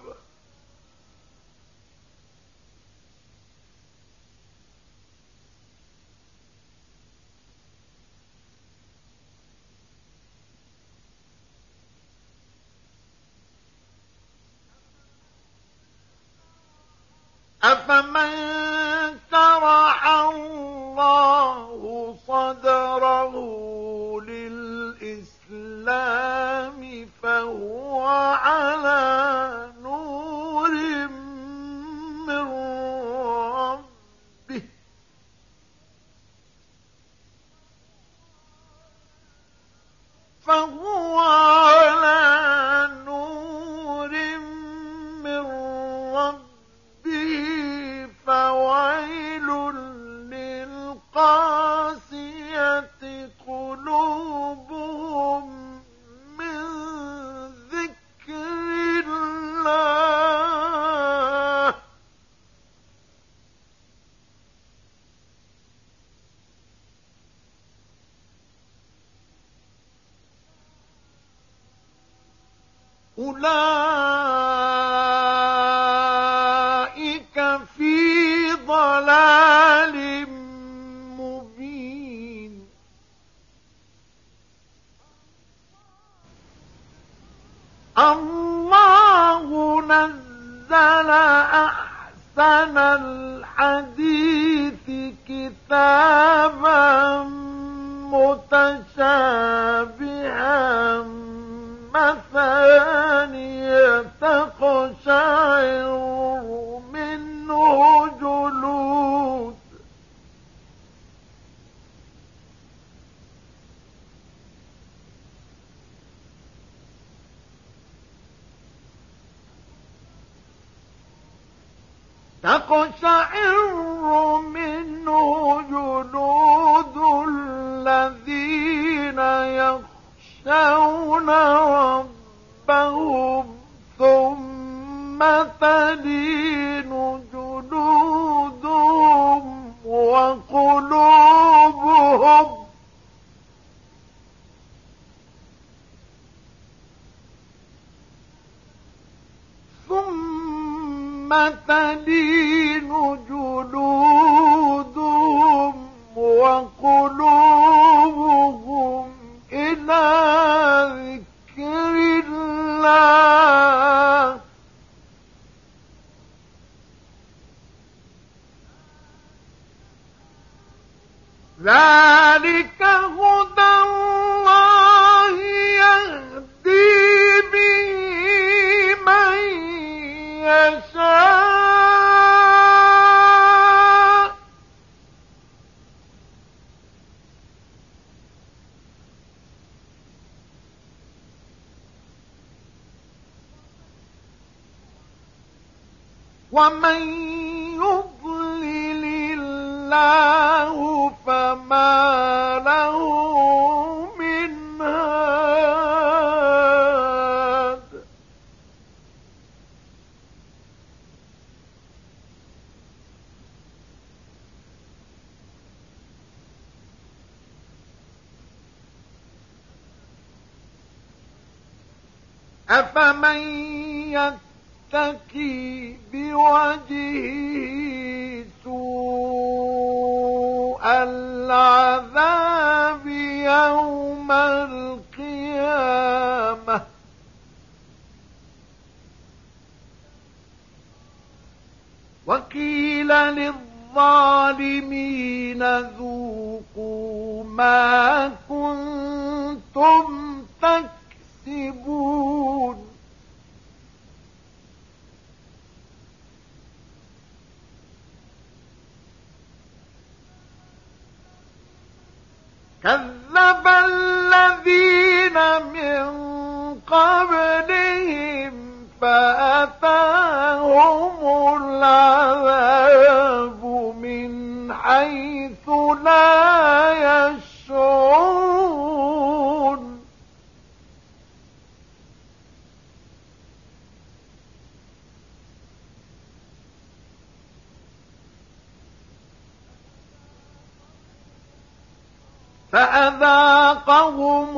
[SPEAKER 1] أفمن شرح الله صدره للإسلام فهو على نور من ربه فويل للقاسية قلوبهم من ذكر الله أولئك في ضلال مبين الله نزل أحسن الحديث كتابا متشابها مثانية تقشعر منه جلود تقشعر منه جلود الذين يخشون ربهم ثم تلين جلودهم وقلوبهم إلى ذكر الله ذلك هدى الله يهدي به من يشاء ومن يضلل الله فما له من هاد أفمن يتقي بوجهه سوء العذاب يوم القيامة وقيل للظالمين ذوقوا ما كنتم تكسبون كذب الذين من قبلهم فأتاهم العذاب من حيث لا يشعرون فأذاقهم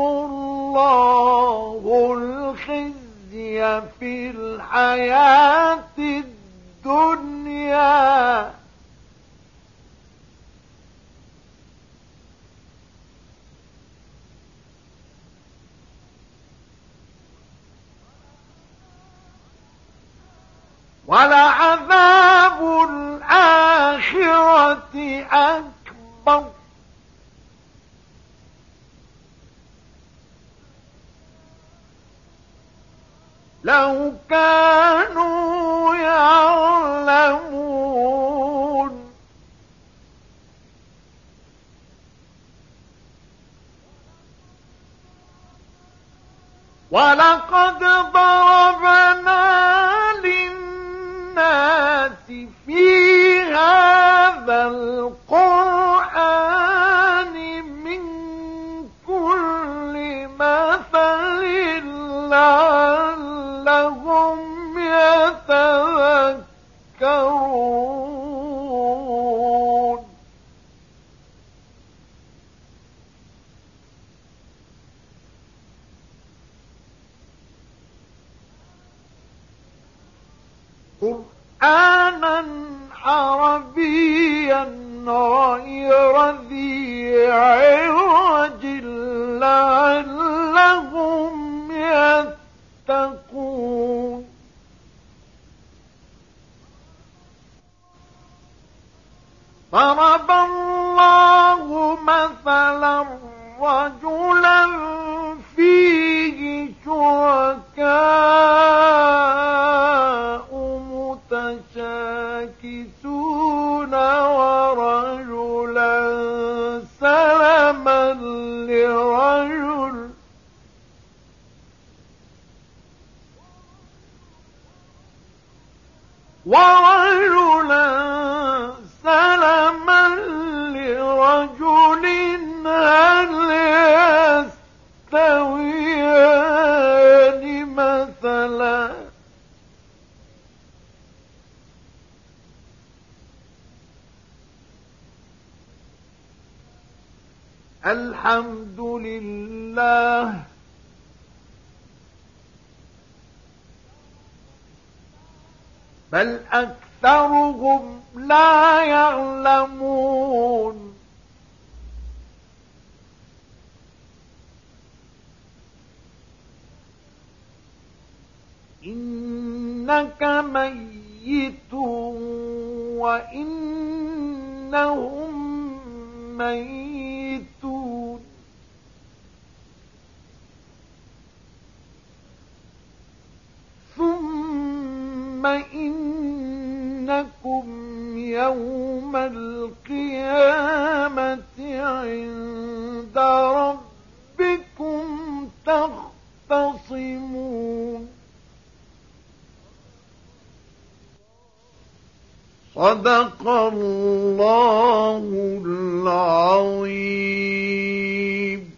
[SPEAKER 1] الله الخزي في الحياة الدنيا ولعذاب الآخرة أكبر لو كانوا يعلمون ولقد ضربنا للناس في هذا القرآن من كل مثل لعلهم يتذكرون قرآنا عربيا غير ذي عوج لعلهم يتقون ضرب الله مثلا رجلا فيه شركاء متشاكسون ورجلا سلما لرجل ورجلا سلما لرجل هل يستويان مثلا الحمد لله بل أكثرهم لا يعلمون إنك ميت وإنهم ميتون ثم إنكم يوم القيامة عند ربكم تختصمون صدق الله العظيم.